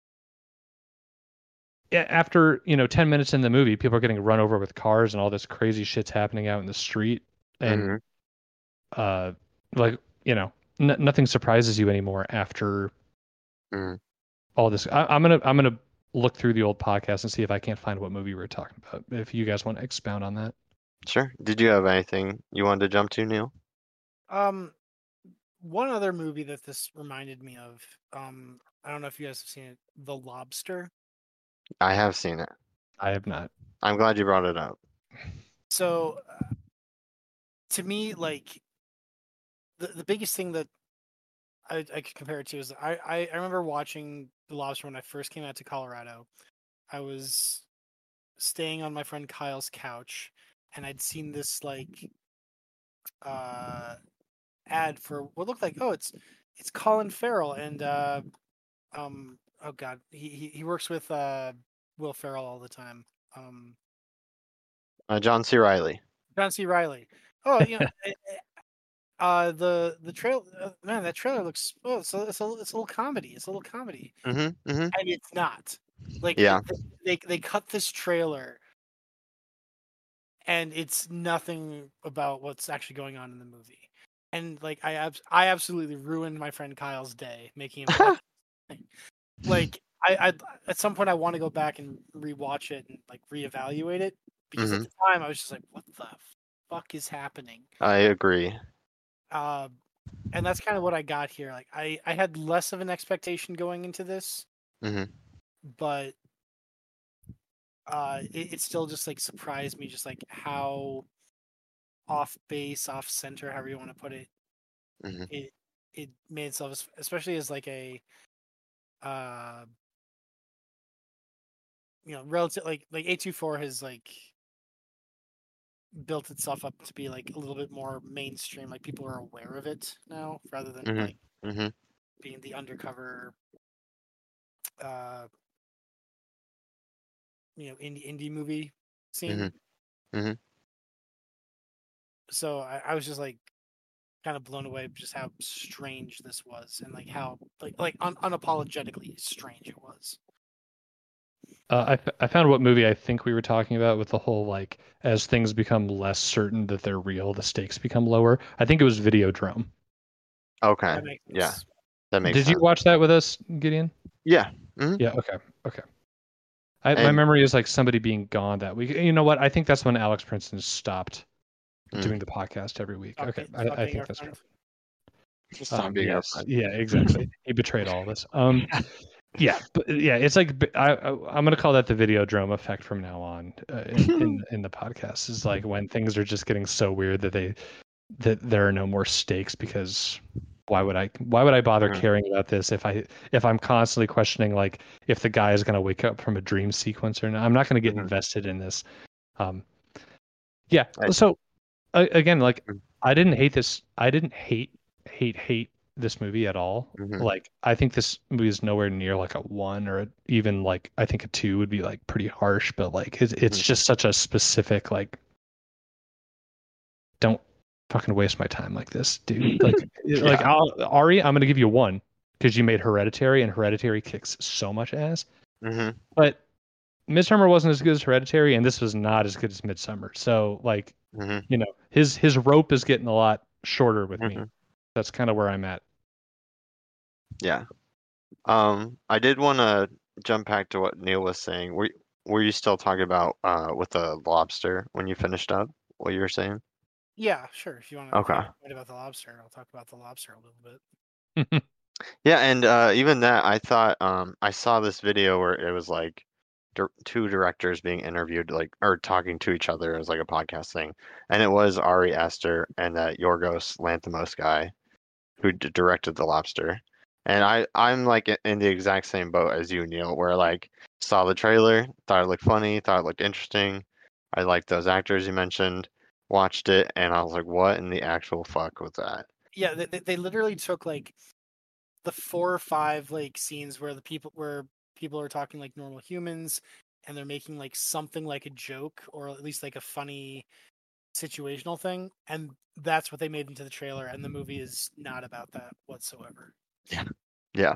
Yeah, after you know ten minutes in the movie, people are getting run over with cars and all this crazy shit's happening out in the street, and Mhm. uh, like you know, n- nothing surprises you anymore after Mhm. all this. I, I'm gonna I'm gonna look through the old podcast and see if I can't find what movie we were talking about. If you guys want to expound on that. Sure. Did you have anything you wanted to jump to, Neil? Um, one other movie that this reminded me of. Um, I don't know if you guys have seen it, The Lobster. I have seen it. I have not. I'm glad you brought it up. So, uh, to me, like the the biggest thing that I, I could compare it to is I, I I remember watching The Lobster when I first came out to Colorado. I was staying on my friend Kyle's couch, and I'd seen this like uh ad for what looked like, oh, it's it's Colin Farrell and uh um oh god, he he, he works with uh Will Ferrell all the time. Um Uh, John C. Riley. John C. Riley. Oh, you know, eh, eh, uh the the trail uh, man, that trailer looks, oh, it's a, it's a it's a little comedy. It's a little comedy. Mhm. Mhm. And it's not. Like Yeah. it, they they cut this trailer and it's nothing about what's actually going on in the movie. And like I abs- I absolutely ruined my friend Kyle's day making him watch this thing. Like I, I at some point I want to go back and rewatch it and like reevaluate it because at Mhm. the time I was just like, what the fuck is happening? I agree. Uh, and that's kind of what I got here. Like I I had less of an expectation going into this, Mhm. but uh, it, it still just like surprised me, just like how off base, off center, however you want to put it, Mhm. it it made itself, as- especially as like a, uh, you know, relative like like A twenty-four has like built itself up to be like a little bit more mainstream. Like people are aware of it now, rather than Mhm. like Mhm. being the undercover, uh, you know, indie indie movie scene. Mhm. Mhm. So I, I was just like kind of blown away just how strange this was, and like how like like un- unapologetically strange it was. Uh, I, f- I found what movie I think we were talking about with the whole like as things become less certain that they're real, the stakes become lower. I think it was Videodrome. Okay. That makes Yeah, sense. that makes Did you sense. watch that with us, Gideon? Yeah. Mhm. Yeah. Okay. Okay. I, my And memory is like somebody being gone that week. You know what? I think that's when Alex Princeton stopped mm, doing the podcast every week. Stop, Okay. be, stop I, I being think our that's friend. right. stop Um, being our yes. friend. Yeah. Exactly. He betrayed all of us. Um. Yeah, but yeah, it's like b- I, I am gonna call that the Videodrome effect from now on uh, in in in the podcast. Is like when things are just getting so weird that they that there are no more stakes because why would I why would I bother Mhm. caring about this if I if I'm constantly questioning like if the guy is gonna wake up from a dream sequence or not. I'm not gonna get Mhm. invested in this. Um, yeah. I- So uh, again, like Mhm. I didn't hate this. I didn't hate hate hate this movie at all. Mhm. Like I think this movie is nowhere near like a one or a, even like I think a two would be like pretty harsh. But like it's, it's Mhm. just such a specific like don't fucking waste my time like this, dude. Like like Yeah. I'll, Ari, I'm gonna give you a one because you made Hereditary and Hereditary kicks so much ass. Mhm. But Midsummer wasn't as good as Hereditary, and this was not as good as Midsummer. So like Mhm. you know his his rope is getting a lot shorter with me. Mhm. That's kind of where I'm at. Yeah. Um, I did want to jump back to what Neil was saying. Were were you still talking about uh with the lobster when you finished up what you were saying? Yeah, sure. If you want to, if you Okay. have a point about the lobster, I'll talk about the lobster a little bit. Yeah, and uh even that I thought um I saw this video where it was like dir two directors being interviewed like or talking to each other as like a podcast thing. And it was Ari Aster and that Yorgos Lanthimos guy who d directed The Lobster. And I I'm like i- in the exact same boat as you, Neil, where like saw the trailer, thought it looked funny, thought it looked interesting. I liked those actors you mentioned, watched it, and I was like, what in the actual fuck was that? Yeah, they, they, they literally took like the four or five like scenes where the people where people are talking like normal humans, and they're making like something like a joke or at least like a funny situational thing, and that's what they made into the trailer, and the movie is not about that whatsoever. Yeah. Yeah.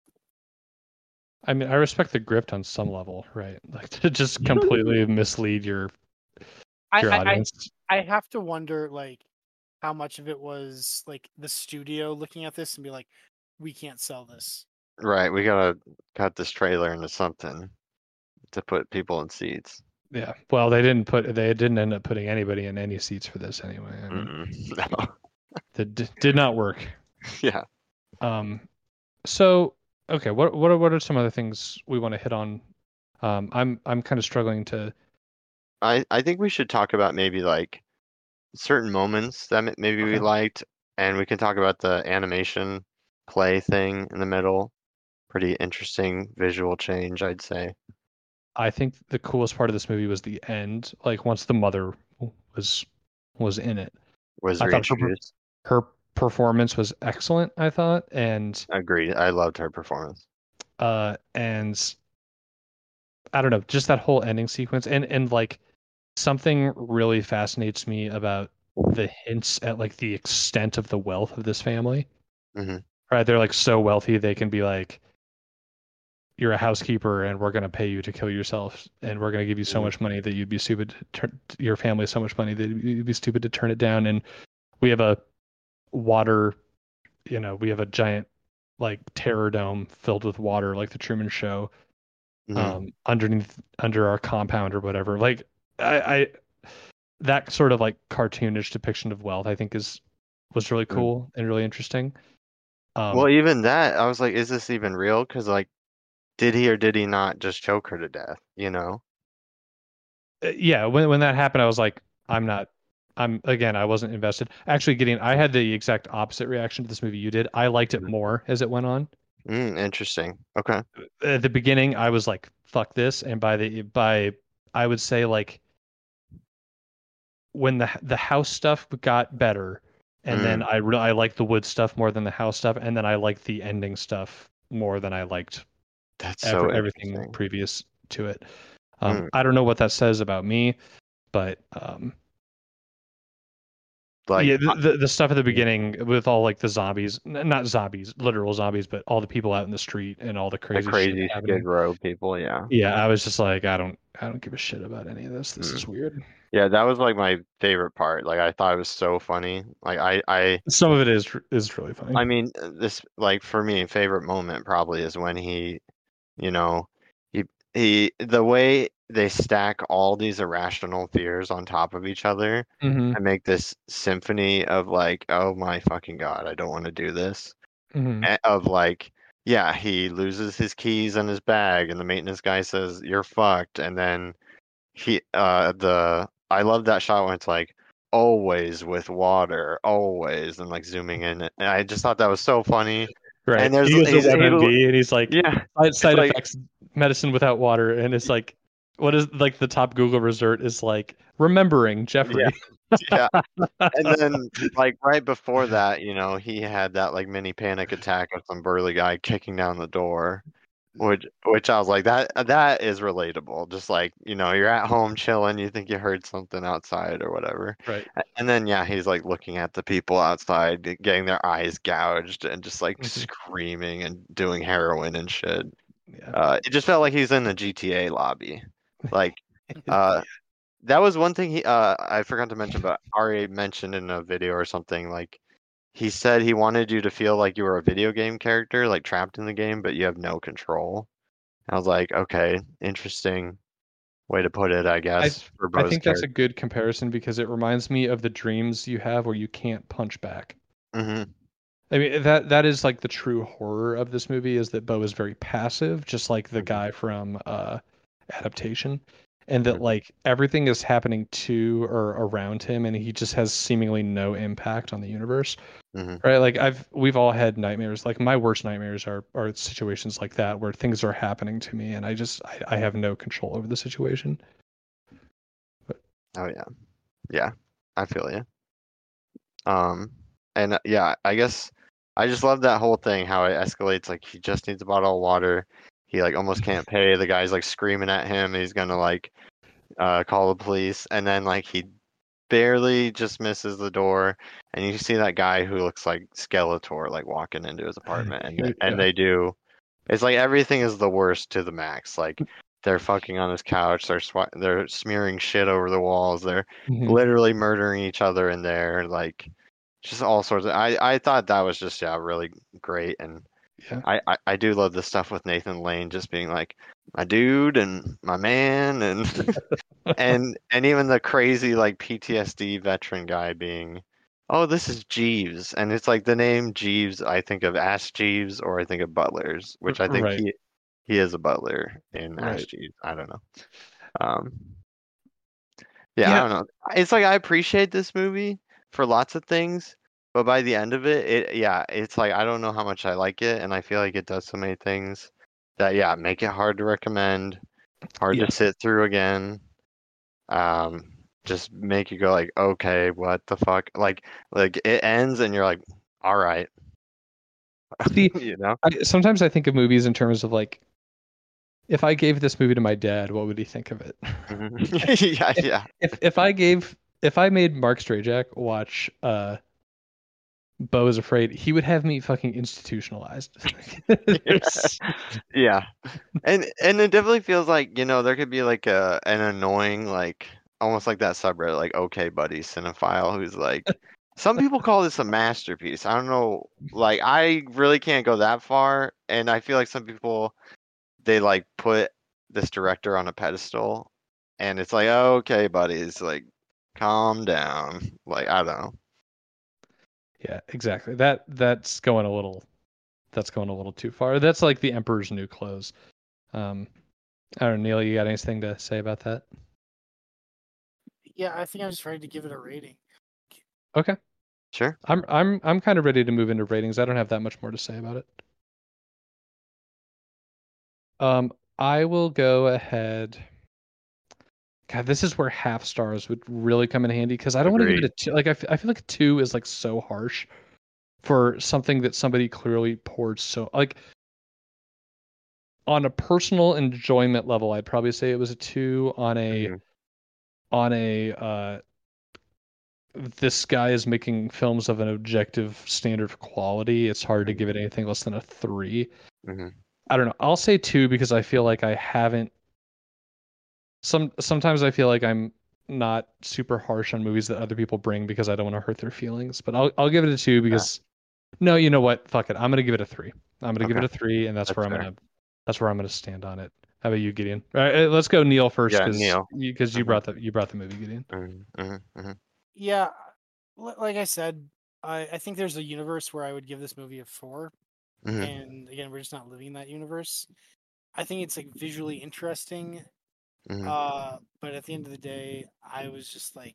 I mean, I respect the grift on some level, right? Like to just completely mislead your I, your I I audience. I have to wonder like how much of it was like the studio looking at this and be like, we can't sell this. Right, we gotta cut this trailer into something to put people in seats. Yeah. Well, they didn't put they didn't end up putting anybody in any seats for this anyway. I mean, Mm-mm. No. that d- did not work. Yeah. Um. So okay, what what are what are some other things we want to hit on? Um, I'm I'm kind of struggling to. I I think we should talk about maybe like certain moments that m- maybe we Okay. liked, and we can talk about the animation play thing in the middle. Pretty interesting visual change, I'd say. I think the coolest part of this movie was the end. Like once the mother was was in it, Was I thought her per- reintroduced. her performance was excellent. I thought, and Agreed. I loved her performance. uh, and I don't know, just that whole ending sequence, and and like something really fascinates me about the hints at like the extent of the wealth of this family. Hmm. Right? They're like so wealthy they can be like, you're a housekeeper and we're going to pay you to kill yourself and we're going to give you so Hmm. much money that you'd be stupid to turn your family so much money that you'd be stupid to turn it down. And we have a water, you know, we have a giant like terror dome filled with water like the Truman Show Hmm. um underneath under our compound or whatever. Like I, I that sort of like cartoonish depiction of wealth I think is was really Hmm. cool and really interesting. Well, Um even that, I was like, is this even real? Because like, did he or did he not just choke her to death? You know? uh, yeah, when when that happened I was like, I'm not I'm again, I wasn't invested. Actually, Gideon, I had the exact opposite reaction to this movie you did. I liked it Mhm. more as it went on. Mm, interesting. Okay. At the beginning, I was like, "Fuck this," and by the by, I would say like when the the house stuff got better, and then Mm, I re I liked the wood stuff more than the house stuff, and then I liked the ending stuff more than I liked that's ever so everything interesting. previous to it. Um, Mm, I don't know what that says about me, but um, like, yeah, the, I- the the stuff at the mm, beginning with all like the zombies, n- not zombies, literal zombies, but all the people out in the street and all the the crazy shit crazy Skid happening. Row people, yeah. Yeah, I was just like, I don't, I don't give a shit about any of this. This Mm. is weird. Yeah, that was like my favorite part. Like I thought it was so funny. Like I I Some of it is is really funny. I mean, uh, this like for me, favorite moment probably is when he, you know, he he the way they stack all these irrational fears on top of each other Hmm. and make this symphony of like, oh my fucking God, I don't want to do this. Hmm. A- Of like, yeah, he loses his keys and his bag, and the maintenance guy says, "You're fucked," and then he uh the I love that shot when it's like always with water, always, and like zooming in. And I just thought that was so funny. Right. And there's He goes to he's he WebMD and he's like, yeah, side it's side like effects, medicine without water, and it's like, what is like the top Google result is like remembering yeah, Jeffrey. yeah. And then like right before that, you know, he had that like mini panic attack of some burly guy kicking down the door. Which which I was like, that that is relatable. Just like, you know, you're at home chilling, you think you heard something outside or whatever. Right. A- And then yeah, he's like looking at the people outside, g- getting their eyes gouged and just like Hmm. screaming and doing heroin and shit. Yeah. Uh, it just felt like he's in the G T A lobby. Like, uh, that was one thing he uh I forgot to mention, but Ari mentioned in a video or something, like he said he wanted you to feel like you were a video game character, like trapped in the game, but you have no control. I was like, okay, interesting way to put it, I I guess, for I Bo's think that's a character. good comparison because it reminds me of the dreams you have where you can't punch back. Hmm. I mean that that is like the true horror of this movie is that Bo is very passive, just like the Hmm. guy from uh Adaptation, and that Hmm. like everything is happening to or around him and he just has seemingly no impact on the universe. Hmm. Right? Like I've we've all had nightmares. Like my worst nightmares are are situations like that where things are happening to me and I just I, I have no control over the situation. But Oh yeah, yeah, I feel you. Um, and uh, yeah, I guess I just love that whole thing, how it escalates. Like he just needs a bottle of water. He like almost can't pay. The guy's like screaming at him. He's gonna like uh call the police, and then like he barely just misses the door, and you see that guy who looks like Skeletor like walking into his apartment, and th- and yeah. they do. It's like everything is the worst to the max. Like they're fucking on his couch. They're sw- they're smearing shit over the walls. They're Hmm. literally murdering each other in there. Like just all sorts of. I I thought that was just yeah really great, and Yeah. I I, I do love the stuff with Nathan Lane just being like my dude and my man and and and even the crazy like P T S D veteran guy being, oh, this is Jeeves, and it's like the name Jeeves. I think of Ash Jeeves, or I think of Butlers, which I think Right. he he is a butler in Ash Right. Jeeves. I don't know. Um, yeah, I Yeah. don't know. It's like I appreciate this movie for lots of things, but by the end of it, it yeah, it's like I don't know how much I like it, and I feel like it does so many things that yeah make it hard to recommend, hard Yeah. to sit through again. Um, just make you go like, okay, what the fuck? Like, like it ends and you're like, all right, See, you know? I, sometimes I think of movies in terms of like, if I gave this movie to my dad, what would he think of it? Mhm. Yeah, if yeah, if if I gave if I made Mark Strajak watch uh Bo is Afraid, he would have me fucking institutionalized. yeah, There's- yeah. And and it definitely feels like, you know, there could be like a an annoying like almost like that subreddit like okay buddy cinephile who's like some people call this a masterpiece. I don't know, like I really can't go that far, and I feel like some people they like put this director on a pedestal, and it's like, oh, okay, buddies, like calm down. Like I don't know. yeah, exactly. That that's going a little that's going a little too far. That's like the Emperor's New Clothes. Um, I don't know, Neil, you got anything to say about that? Yeah, I think I'm just ready to give it a rating. Okay. Sure. I'm I'm I'm kind of ready to move into ratings. I don't have that much more to say about it. Um, I will go ahead. God, this is where half stars would really come in handy because I don't want to give it a Agreed. two. Like I, f- I feel like a two is like so harsh for something that somebody clearly poured so like on a personal enjoyment level, I'd probably say it was a two. On a Hmm. on a uh, this guy is making films of an objective standard of quality. It's hard to Hmm. give it anything less than a three. Hmm. I don't know. I'll say two because I feel like I haven't some sometimes I feel like I'm not super harsh on movies that other people bring because I don't want to hurt their feelings. But I'll I'll give it a two Yeah. because no, you know what? Fuck it. I'm gonna give it a three. I'm gonna give it Okay. a three, and that's That's where I'm fair. gonna that's where I'm gonna stand on it. How about you, Gideon? All right, uh, let's go Neil first Yeah, because Neil. because you Hmm. brought the you brought the movie, Gideon. Hmm. Hmm. Hmm. Yeah, li- like I said, I, I think there's a universe where I would give this movie a four, Hmm. and again, we're just not living in that universe. I think it's like visually interesting, Hmm. uh, but at the end of the day, I was just like,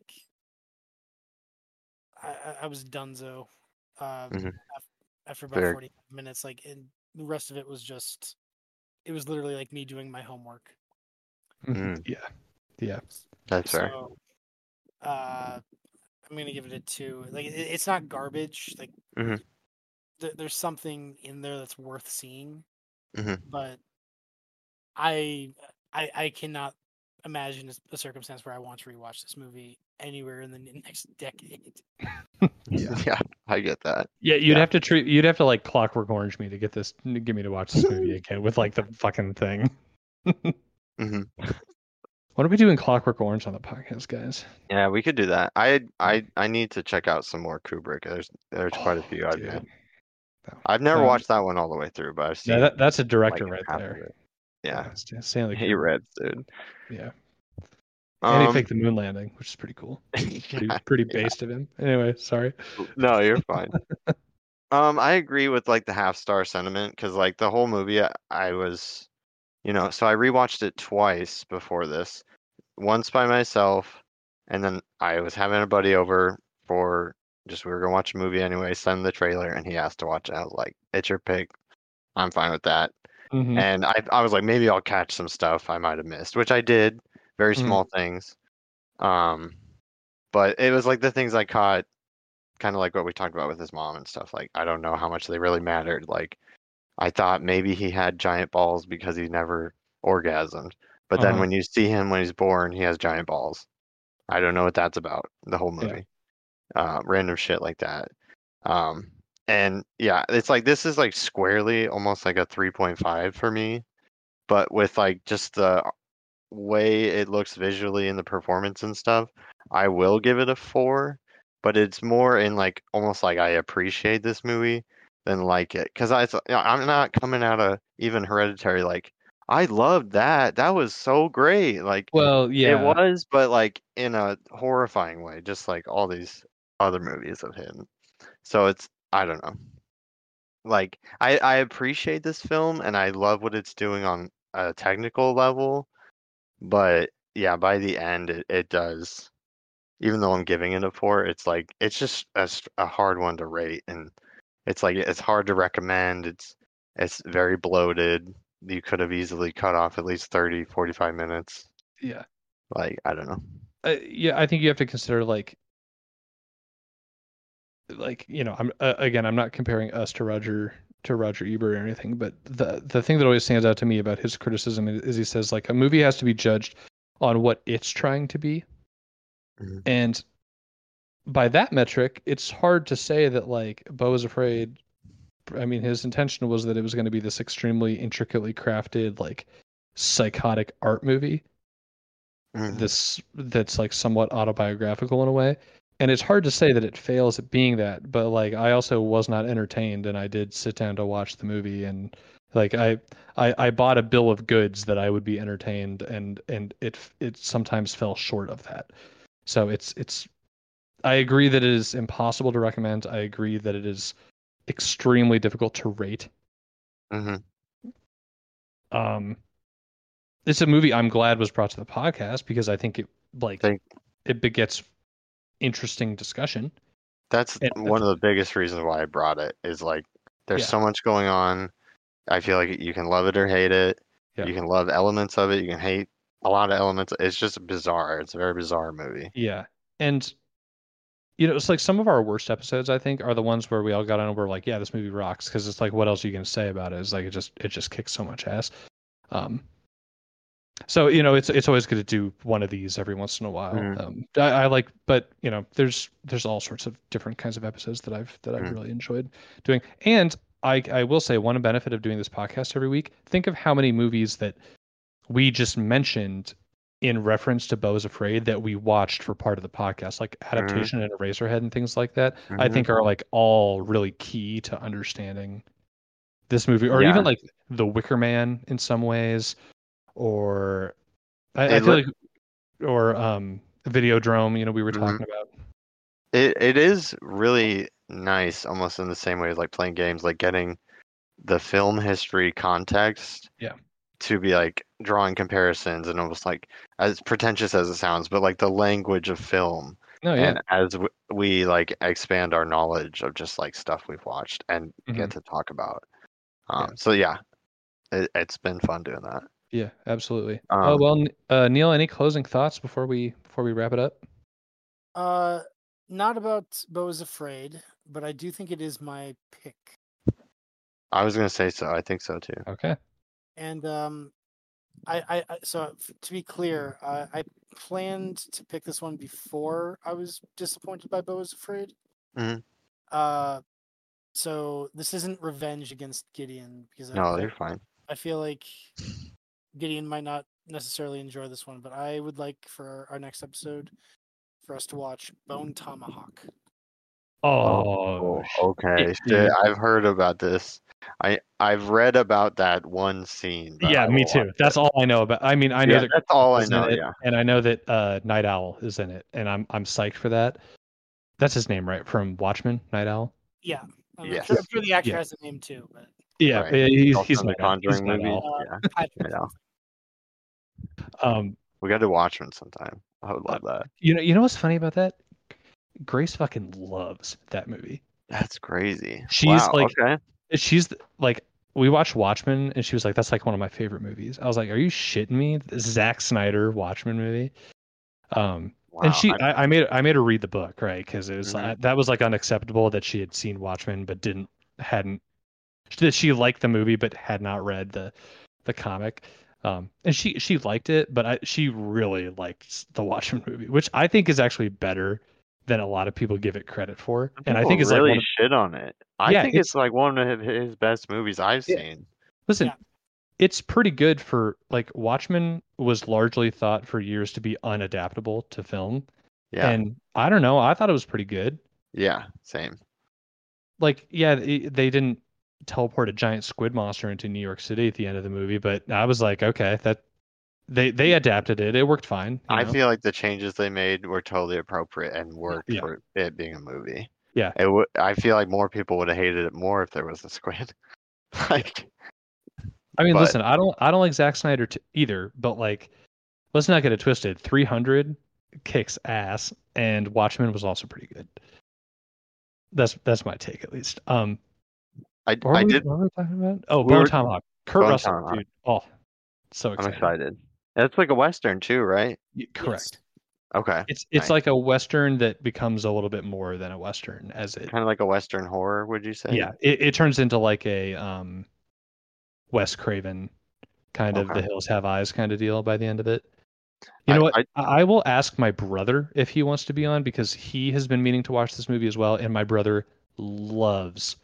I, I- I was donezo. Um, Hmm. af- after about Fair. forty minutes, like, and the rest of it was just, it was literally like me doing my homework. Mhm. Mm. Yeah, yeah, That's fair. So, uh, I'm gonna give it a two. Like, it, it's not garbage. Like, Hmm. th- there's something in there that's worth seeing, Hmm. but I I I cannot imagine a- a circumstance where I want to rewatch this movie anywhere in the n- next decade. yeah, Yeah, I get that. yeah. You'd Yeah. have to treat you'd have to like Clockwork Orange me to get this get me to watch this movie again with like the fucking thing. Hmm. What are we doing Clockwork Orange on the podcast, guys? Yeah, we could do that. I I I need to check out some more Kubrick. There's there's quite a Oh, few I've dude. been. No, I've never no, watched that one all the way through, but I've no, that seen that's a like director right half of there. it. Yeah. Yeah, Stan- Stanley He Kubrick. read, dude. Yeah, and he Um, faked the moon landing, which is pretty cool. Pretty yeah, pretty yeah. based of him. Anyway, sorry. No, you're fine. Um, I agree with like the half star sentiment because like the whole movie, I, I was, you know, so I rewatched it twice before this. Once by myself, and then I was having a buddy over for just we were gonna watch a movie anyway, send the trailer, and he asked to watch it. I was like, "It's your pick. I'm fine with that." Hmm. And I I was like, maybe I'll catch some stuff I might have missed, which I did, very Hmm. small things. Um, but it was like the things I caught, kind of like what we talked about with his mom and stuff. Like I don't know how much they really mattered. Like I thought maybe he had giant balls because he never orgasmed. But then Uh-huh. when you see him when he's born, he has giant balls. I don't know what that's about, the whole Yeah. movie. Uh, random shit like that. Um, and yeah, it's like this is like squarely almost like a three point five for me, but with like just the way it looks visually in the performance and stuff, I will give it a four, but it's more in like almost like I appreciate this movie than like it because I you know, I'm not coming out of even Hereditary like I loved that. That was so great. Like Well, it yeah. was, but like in a horrifying way, just like all these other movies of him. So it's I don't know. Like I I appreciate this film and I love what it's doing on a technical level, but yeah, by the end it, it does. Even though I'm giving it a four, it's like it's just a, s- a hard one to rate, and it's like it's hard to recommend. It's it's very bloated. You could have easily cut off at least thirty, forty-five minutes. Yeah. Like I don't know. Uh, yeah, I think you have to consider like like you know I'm uh, again I'm not comparing us to Roger to Roger Ebert or anything, but the the thing that always stands out to me about his criticism is, is he says like a movie has to be judged on what it's trying to be, Mhm. and by that metric, it's hard to say that like Beau is Afraid. I mean, his intention was that it was going to be this extremely intricately crafted like psychotic art movie Mhm. this that's like somewhat autobiographical in a way. And it's hard to say that it fails at being that, but like I also was not entertained and I did sit down to watch the movie and like I I, I bought a bill of goods that I would be entertained and and it it sometimes fell short of that. So it's it's I agree that it is impossible to recommend. I agree that it is extremely difficult to rate. Mhm. Um it's a movie I'm glad was brought to the podcast because I think it like Think it begets interesting discussion. That's And one of the biggest reasons why I brought it is like there's Yeah. so much going on. I feel like you can love it or hate it. Yeah. You can love elements of it. You can hate a lot of elements. It's just bizarre. It's a very bizarre movie. yeah, and you know, it's like some of our worst episodes, I think, are the ones where we all got on and we're like, yeah, this movie rocks, because it's like, what else are you gonna say about it? It's like it just it just kicks so much ass. Um, so you know, it's it's always good to do one of these every once in a while. Mhm. Um, I, I like, but you know, there's there's all sorts of different kinds of episodes that I've that I've Mhm. really enjoyed doing. And I I will say one benefit of doing this podcast every week. Think of how many movies that we just mentioned in reference to Beau is Afraid that we watched for part of the podcast, like Mhm. Adaptation and Eraserhead and things like that. I Mhm. think are like all really key to understanding this movie, or Yeah. even like The Wicker Man in some ways, or I, I It feel li- like, or um, Videodrome. You know, we were mhm. talking about. It it is really nice, almost in the same way as like playing games, like getting the film history context Yeah. to be like drawing comparisons and almost like as pretentious as it sounds, but like the language of film. No, yeah. And as w- we like expand our knowledge of just like stuff we've watched and Mhm. get to talk about. Um, Yeah. So yeah, it, it's been fun doing that. Yeah, absolutely. Um, Oh well, N- uh, Neil, any closing thoughts before we before we wrap it up? Uh, not about Beau is Afraid, but I do think it is my pick. I was gonna say so. I think so too. Okay. And um, I, I, I so f- to be clear, uh, I planned to pick this one before I was disappointed by Beau is Afraid. Mhm. Uh, so this isn't revenge against Gideon because I, No, I, you're fine. I feel like Gideon might not necessarily enjoy this one, but I would like for our next episode for us to watch Bone Tomahawk. Oh, okay. shit, Shit, dude. I've heard about this. I I've read about that one scene. But Yeah, I me will watch too. That's it. all I know about. I mean, I know Yeah, that that's all I is in know. it, Yeah. and I know that uh, Night Owl is in it, and I'm I'm psyched for that. That's his name, right? From Watchmen, Night Owl. Yeah, I'm Yes. sure, I'm sure the actor Yeah. has a name too, but Yeah, Right. he's Also he's in the Night Owl. He's Conjuring Night movies. Owl. uh, Yeah. Patrick I know. Um, We got to watch one sometime. I would uh, love that. you know, you know what's funny about that? Grace fucking loves that movie. That's crazy. She's Wow. like, Okay. she's like, we watched Watchmen, and she was like, "That's like one of my favorite movies." I was like, "Are you shitting me?" The Zack Snyder Watchmen movie. Um, and Wow. she, I, I, I made, I made her read the book, right? Because it was Mhm. like, that was like unacceptable that she had seen Watchmen but didn't, hadn't, that she liked the movie but had not read the, the comic. Um, and she, she liked it, but I, she really liked the Watchmen movie, which I think is actually better than a lot of people give it credit for. And I People think it's like really one of, shit on it. I yeah, think it's, it's like one of his best movies I've yeah. seen. Listen, Yeah. it's pretty good for like Watchmen was largely thought for years to be unadaptable to film. Yeah. And I don't know, I thought it was pretty good. Yeah. Same. Like, yeah, they, they didn't teleport a giant squid monster into New York City at the end of the movie, but I was like, okay, that they they adapted it. It worked fine, you I know. feel like the changes they made were totally appropriate and worked Yeah. for it being a movie. Yeah. It w- I feel like more people would have hated it more if there was a squid. Like, I mean, but listen, I don't I don't like Zack Snyder t- either, but like, let's not get it twisted. three hundred kicks ass, and Watchmen was also pretty good. That's that's my take at least. Um, I what were I we, did. what were we talking about? Oh, We Bone were Tomahawk. Kurt Bone Russell, Tomahawk. dude. Oh, so I'm excited. excited. It's like a western too, right? Y- Correct. Okay. It's it's Nice. like a western that becomes a little bit more than a western as it. Kind of like a western horror, would you say? Yeah, it, it turns into like a um Wes Craven kind of Okay. The Hills Have Eyes kind of deal by the end of it. You I, know what? I I, I will ask my brother if he wants to be on because he has been meaning to watch this movie as well, and my brother loves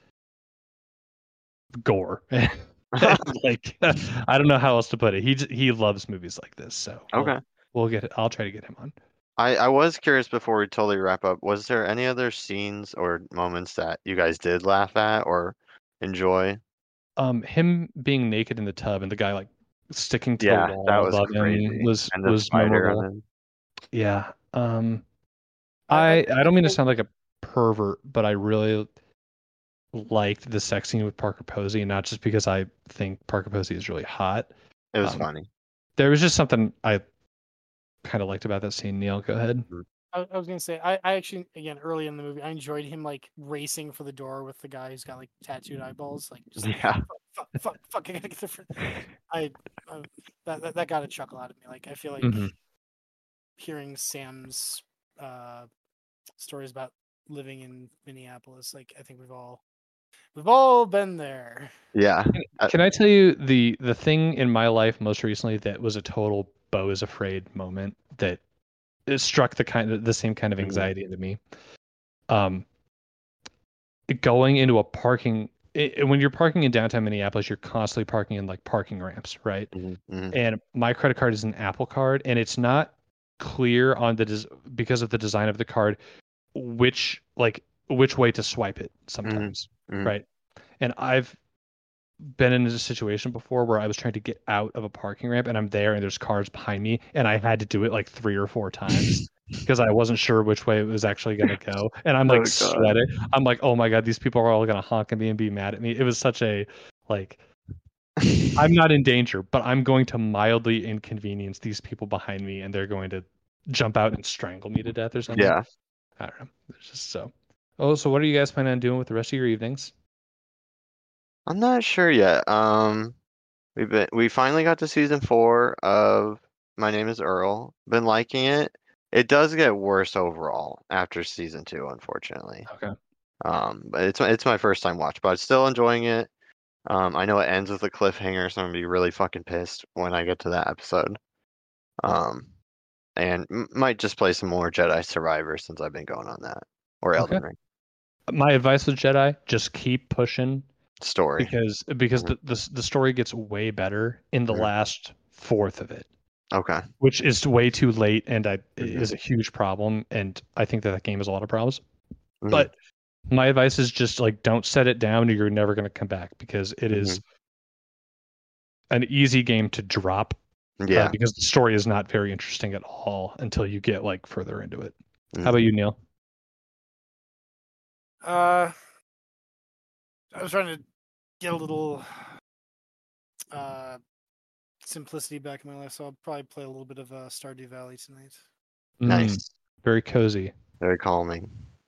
gore. Like I don't know how else to put it. He j- he loves movies like this, so we'll, okay. we'll get it. I'll try to get him on. I I was curious before we totally wrap up. Was there any other scenes or moments that you guys did laugh at or enjoy? Um, him being naked in the tub and the guy like sticking to Yeah, the wall that was above him crazy. was And the was spider on memorable. him. Yeah. Um, I, I I, I don't mean to sound like a pervert, but I really liked the sex scene with Parker Posey, and not just because I think Parker Posey is really hot. It was Um, funny. There was just something I kind of liked about that scene. Neil, go ahead. I, I was gonna say I, I actually again early in the movie I enjoyed him like racing for the door with the guy who's got like tattooed eyeballs, like just Yeah. fuck fuck fuck. I gotta get the. fr- I uh, that, that that got a chuckle out of me. Like I feel like Mhm. hearing Sam's uh, stories about living in Minneapolis. Like I think we've all we've all been there. Yeah. Uh, Can I tell you the the thing in my life most recently that was a total Beau is afraid moment that it struck the kind of the same kind of Mhm. anxiety into me. Um, going into a parking it, when you're parking in downtown Minneapolis, you're constantly parking in like parking ramps, right? mhm, mhm, And my credit card is an Apple card, and it's not clear on the des- because of the design of the card which like which way to swipe it sometimes, mhm. right? And I've been in a situation before where I was trying to get out of a parking ramp and I'm there and there's cars behind me and I had to do it like three or four times because I wasn't sure which way it was actually going to go. And I'm like Oh God. sweating. I'm like, oh my God, these people are all going to honk at me and be mad at me. It was such a like, I'm not in danger, but I'm going to mildly inconvenience these people behind me and they're going to jump out and strangle me to death or something. Yeah. I don't know. It's just so. Oh, so what are you guys planning on doing with the rest of your evenings? I'm not sure yet. Um, we've been we finally got to season four of My Name is Earl. Been liking it. It does get worse overall after season two, unfortunately. Okay. Um, but it's my it's my first time watch, but I'm still enjoying it. Um, I know it ends with a cliffhanger, so I'm gonna be really fucking pissed when I get to that episode. Um, and m might just play some more Jedi Survivor since I've been going on that, or Okay. Elden Ring My advice with Jedi, just keep pushing story. because because Mhm, the the, the story gets way better in the mhm. last fourth of it, Okay. which is way too late and I, hmm is a huge problem. And I think that that game has a lot of problems. hmm But my advice is just like don't set it down or you're never going to come back because it hmm is an easy game to drop uh, Yeah. because the story is not very interesting at all until you get like further into it. How hmm about you, Neil? Uh, I was trying to get a little uh simplicity back in my life, so I'll probably play a little bit of uh, Stardew Valley tonight. Mm, Nice. very cozy. Very calming.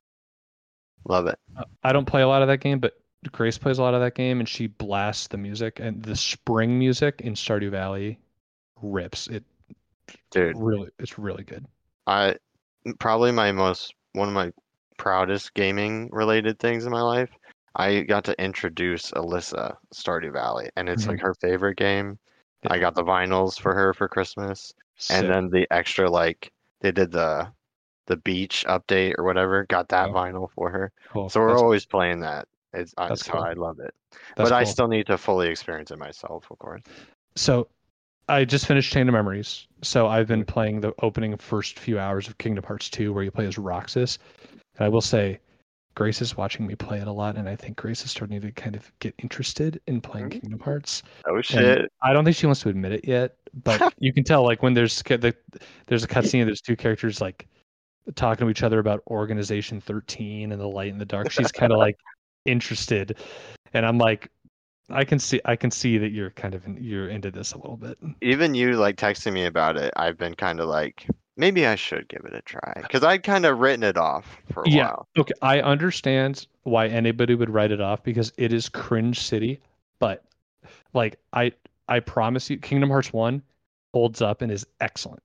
Love it. Uh, I don't play a lot of that game, but Grace plays a lot of that game, and she blasts the music and the spring music in Stardew Valley rips. It Dude, really, it's really good. I probably my most one of my proudest gaming related things in my life. I got to introduce Alyssa Stardew Valley, and it's Mhm. like her favorite game. I Yeah, got the vinyls for her for Christmas, and sick. then the extra like they did the the beach update or whatever, got that Oh, vinyl for her. cool. So we're That's always playing that. It's uh, that's so cool. I love it. That's But I cool. still need to fully experience it myself, of course. So I just finished Chain of Memories. So I've been Mhm. playing the opening first few hours of Kingdom Hearts two, where you play as Roxas. And I will say, Grace is watching me play it a lot, and I think Grace is starting to kind of get interested in playing Mhm. Kingdom Hearts. Oh And shit. I don't think she wants to admit it yet, but you can tell like when there's ca- the, there's a cutscene, there's two characters like talking to each other about Organization thirteen and the light and the dark. She's kind of like interested, and I'm like, I can see I can see that you're kind of in, you're into this a little bit. Even you like texting me about it, I've been kind of like, maybe I should give it a try. Because I'd kind of written it off for a Yeah. while. Okay. I understand why anybody would write it off because it is cringe city, but like I I promise you, Kingdom Hearts one holds up and is excellent.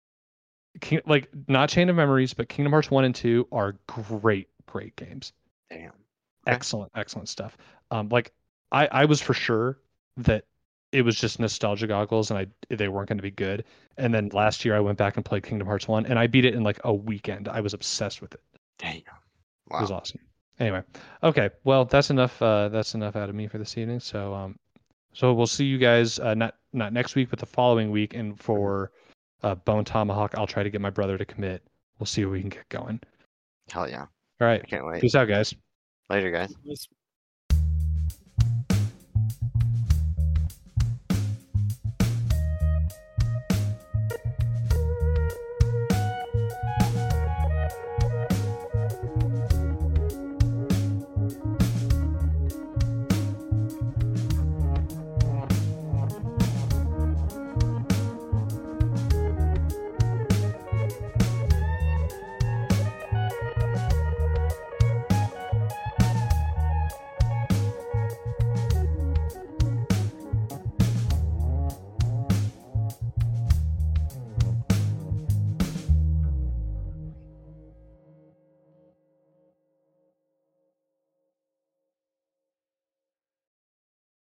King, like not Chain of Memories, but Kingdom Hearts one and two are great, great games. Damn. Okay. Excellent, excellent stuff. Um, like I I was for sure that it was just nostalgia goggles and I they weren't going to be good. And then last year I went back and played Kingdom Hearts one and I beat it in like a weekend. I was obsessed with it. Damn. It was Wow. awesome. Anyway, okay. Well, that's enough. Uh, that's enough out of me for this evening. So, um, so we'll see you guys uh, not not next week, but the following week. And Mhm. for uh, Bone Tomahawk, I'll try to get my brother to commit. We'll see if we can get going. Hell yeah. All right. I can't wait. Peace out, guys. Later, guys. It was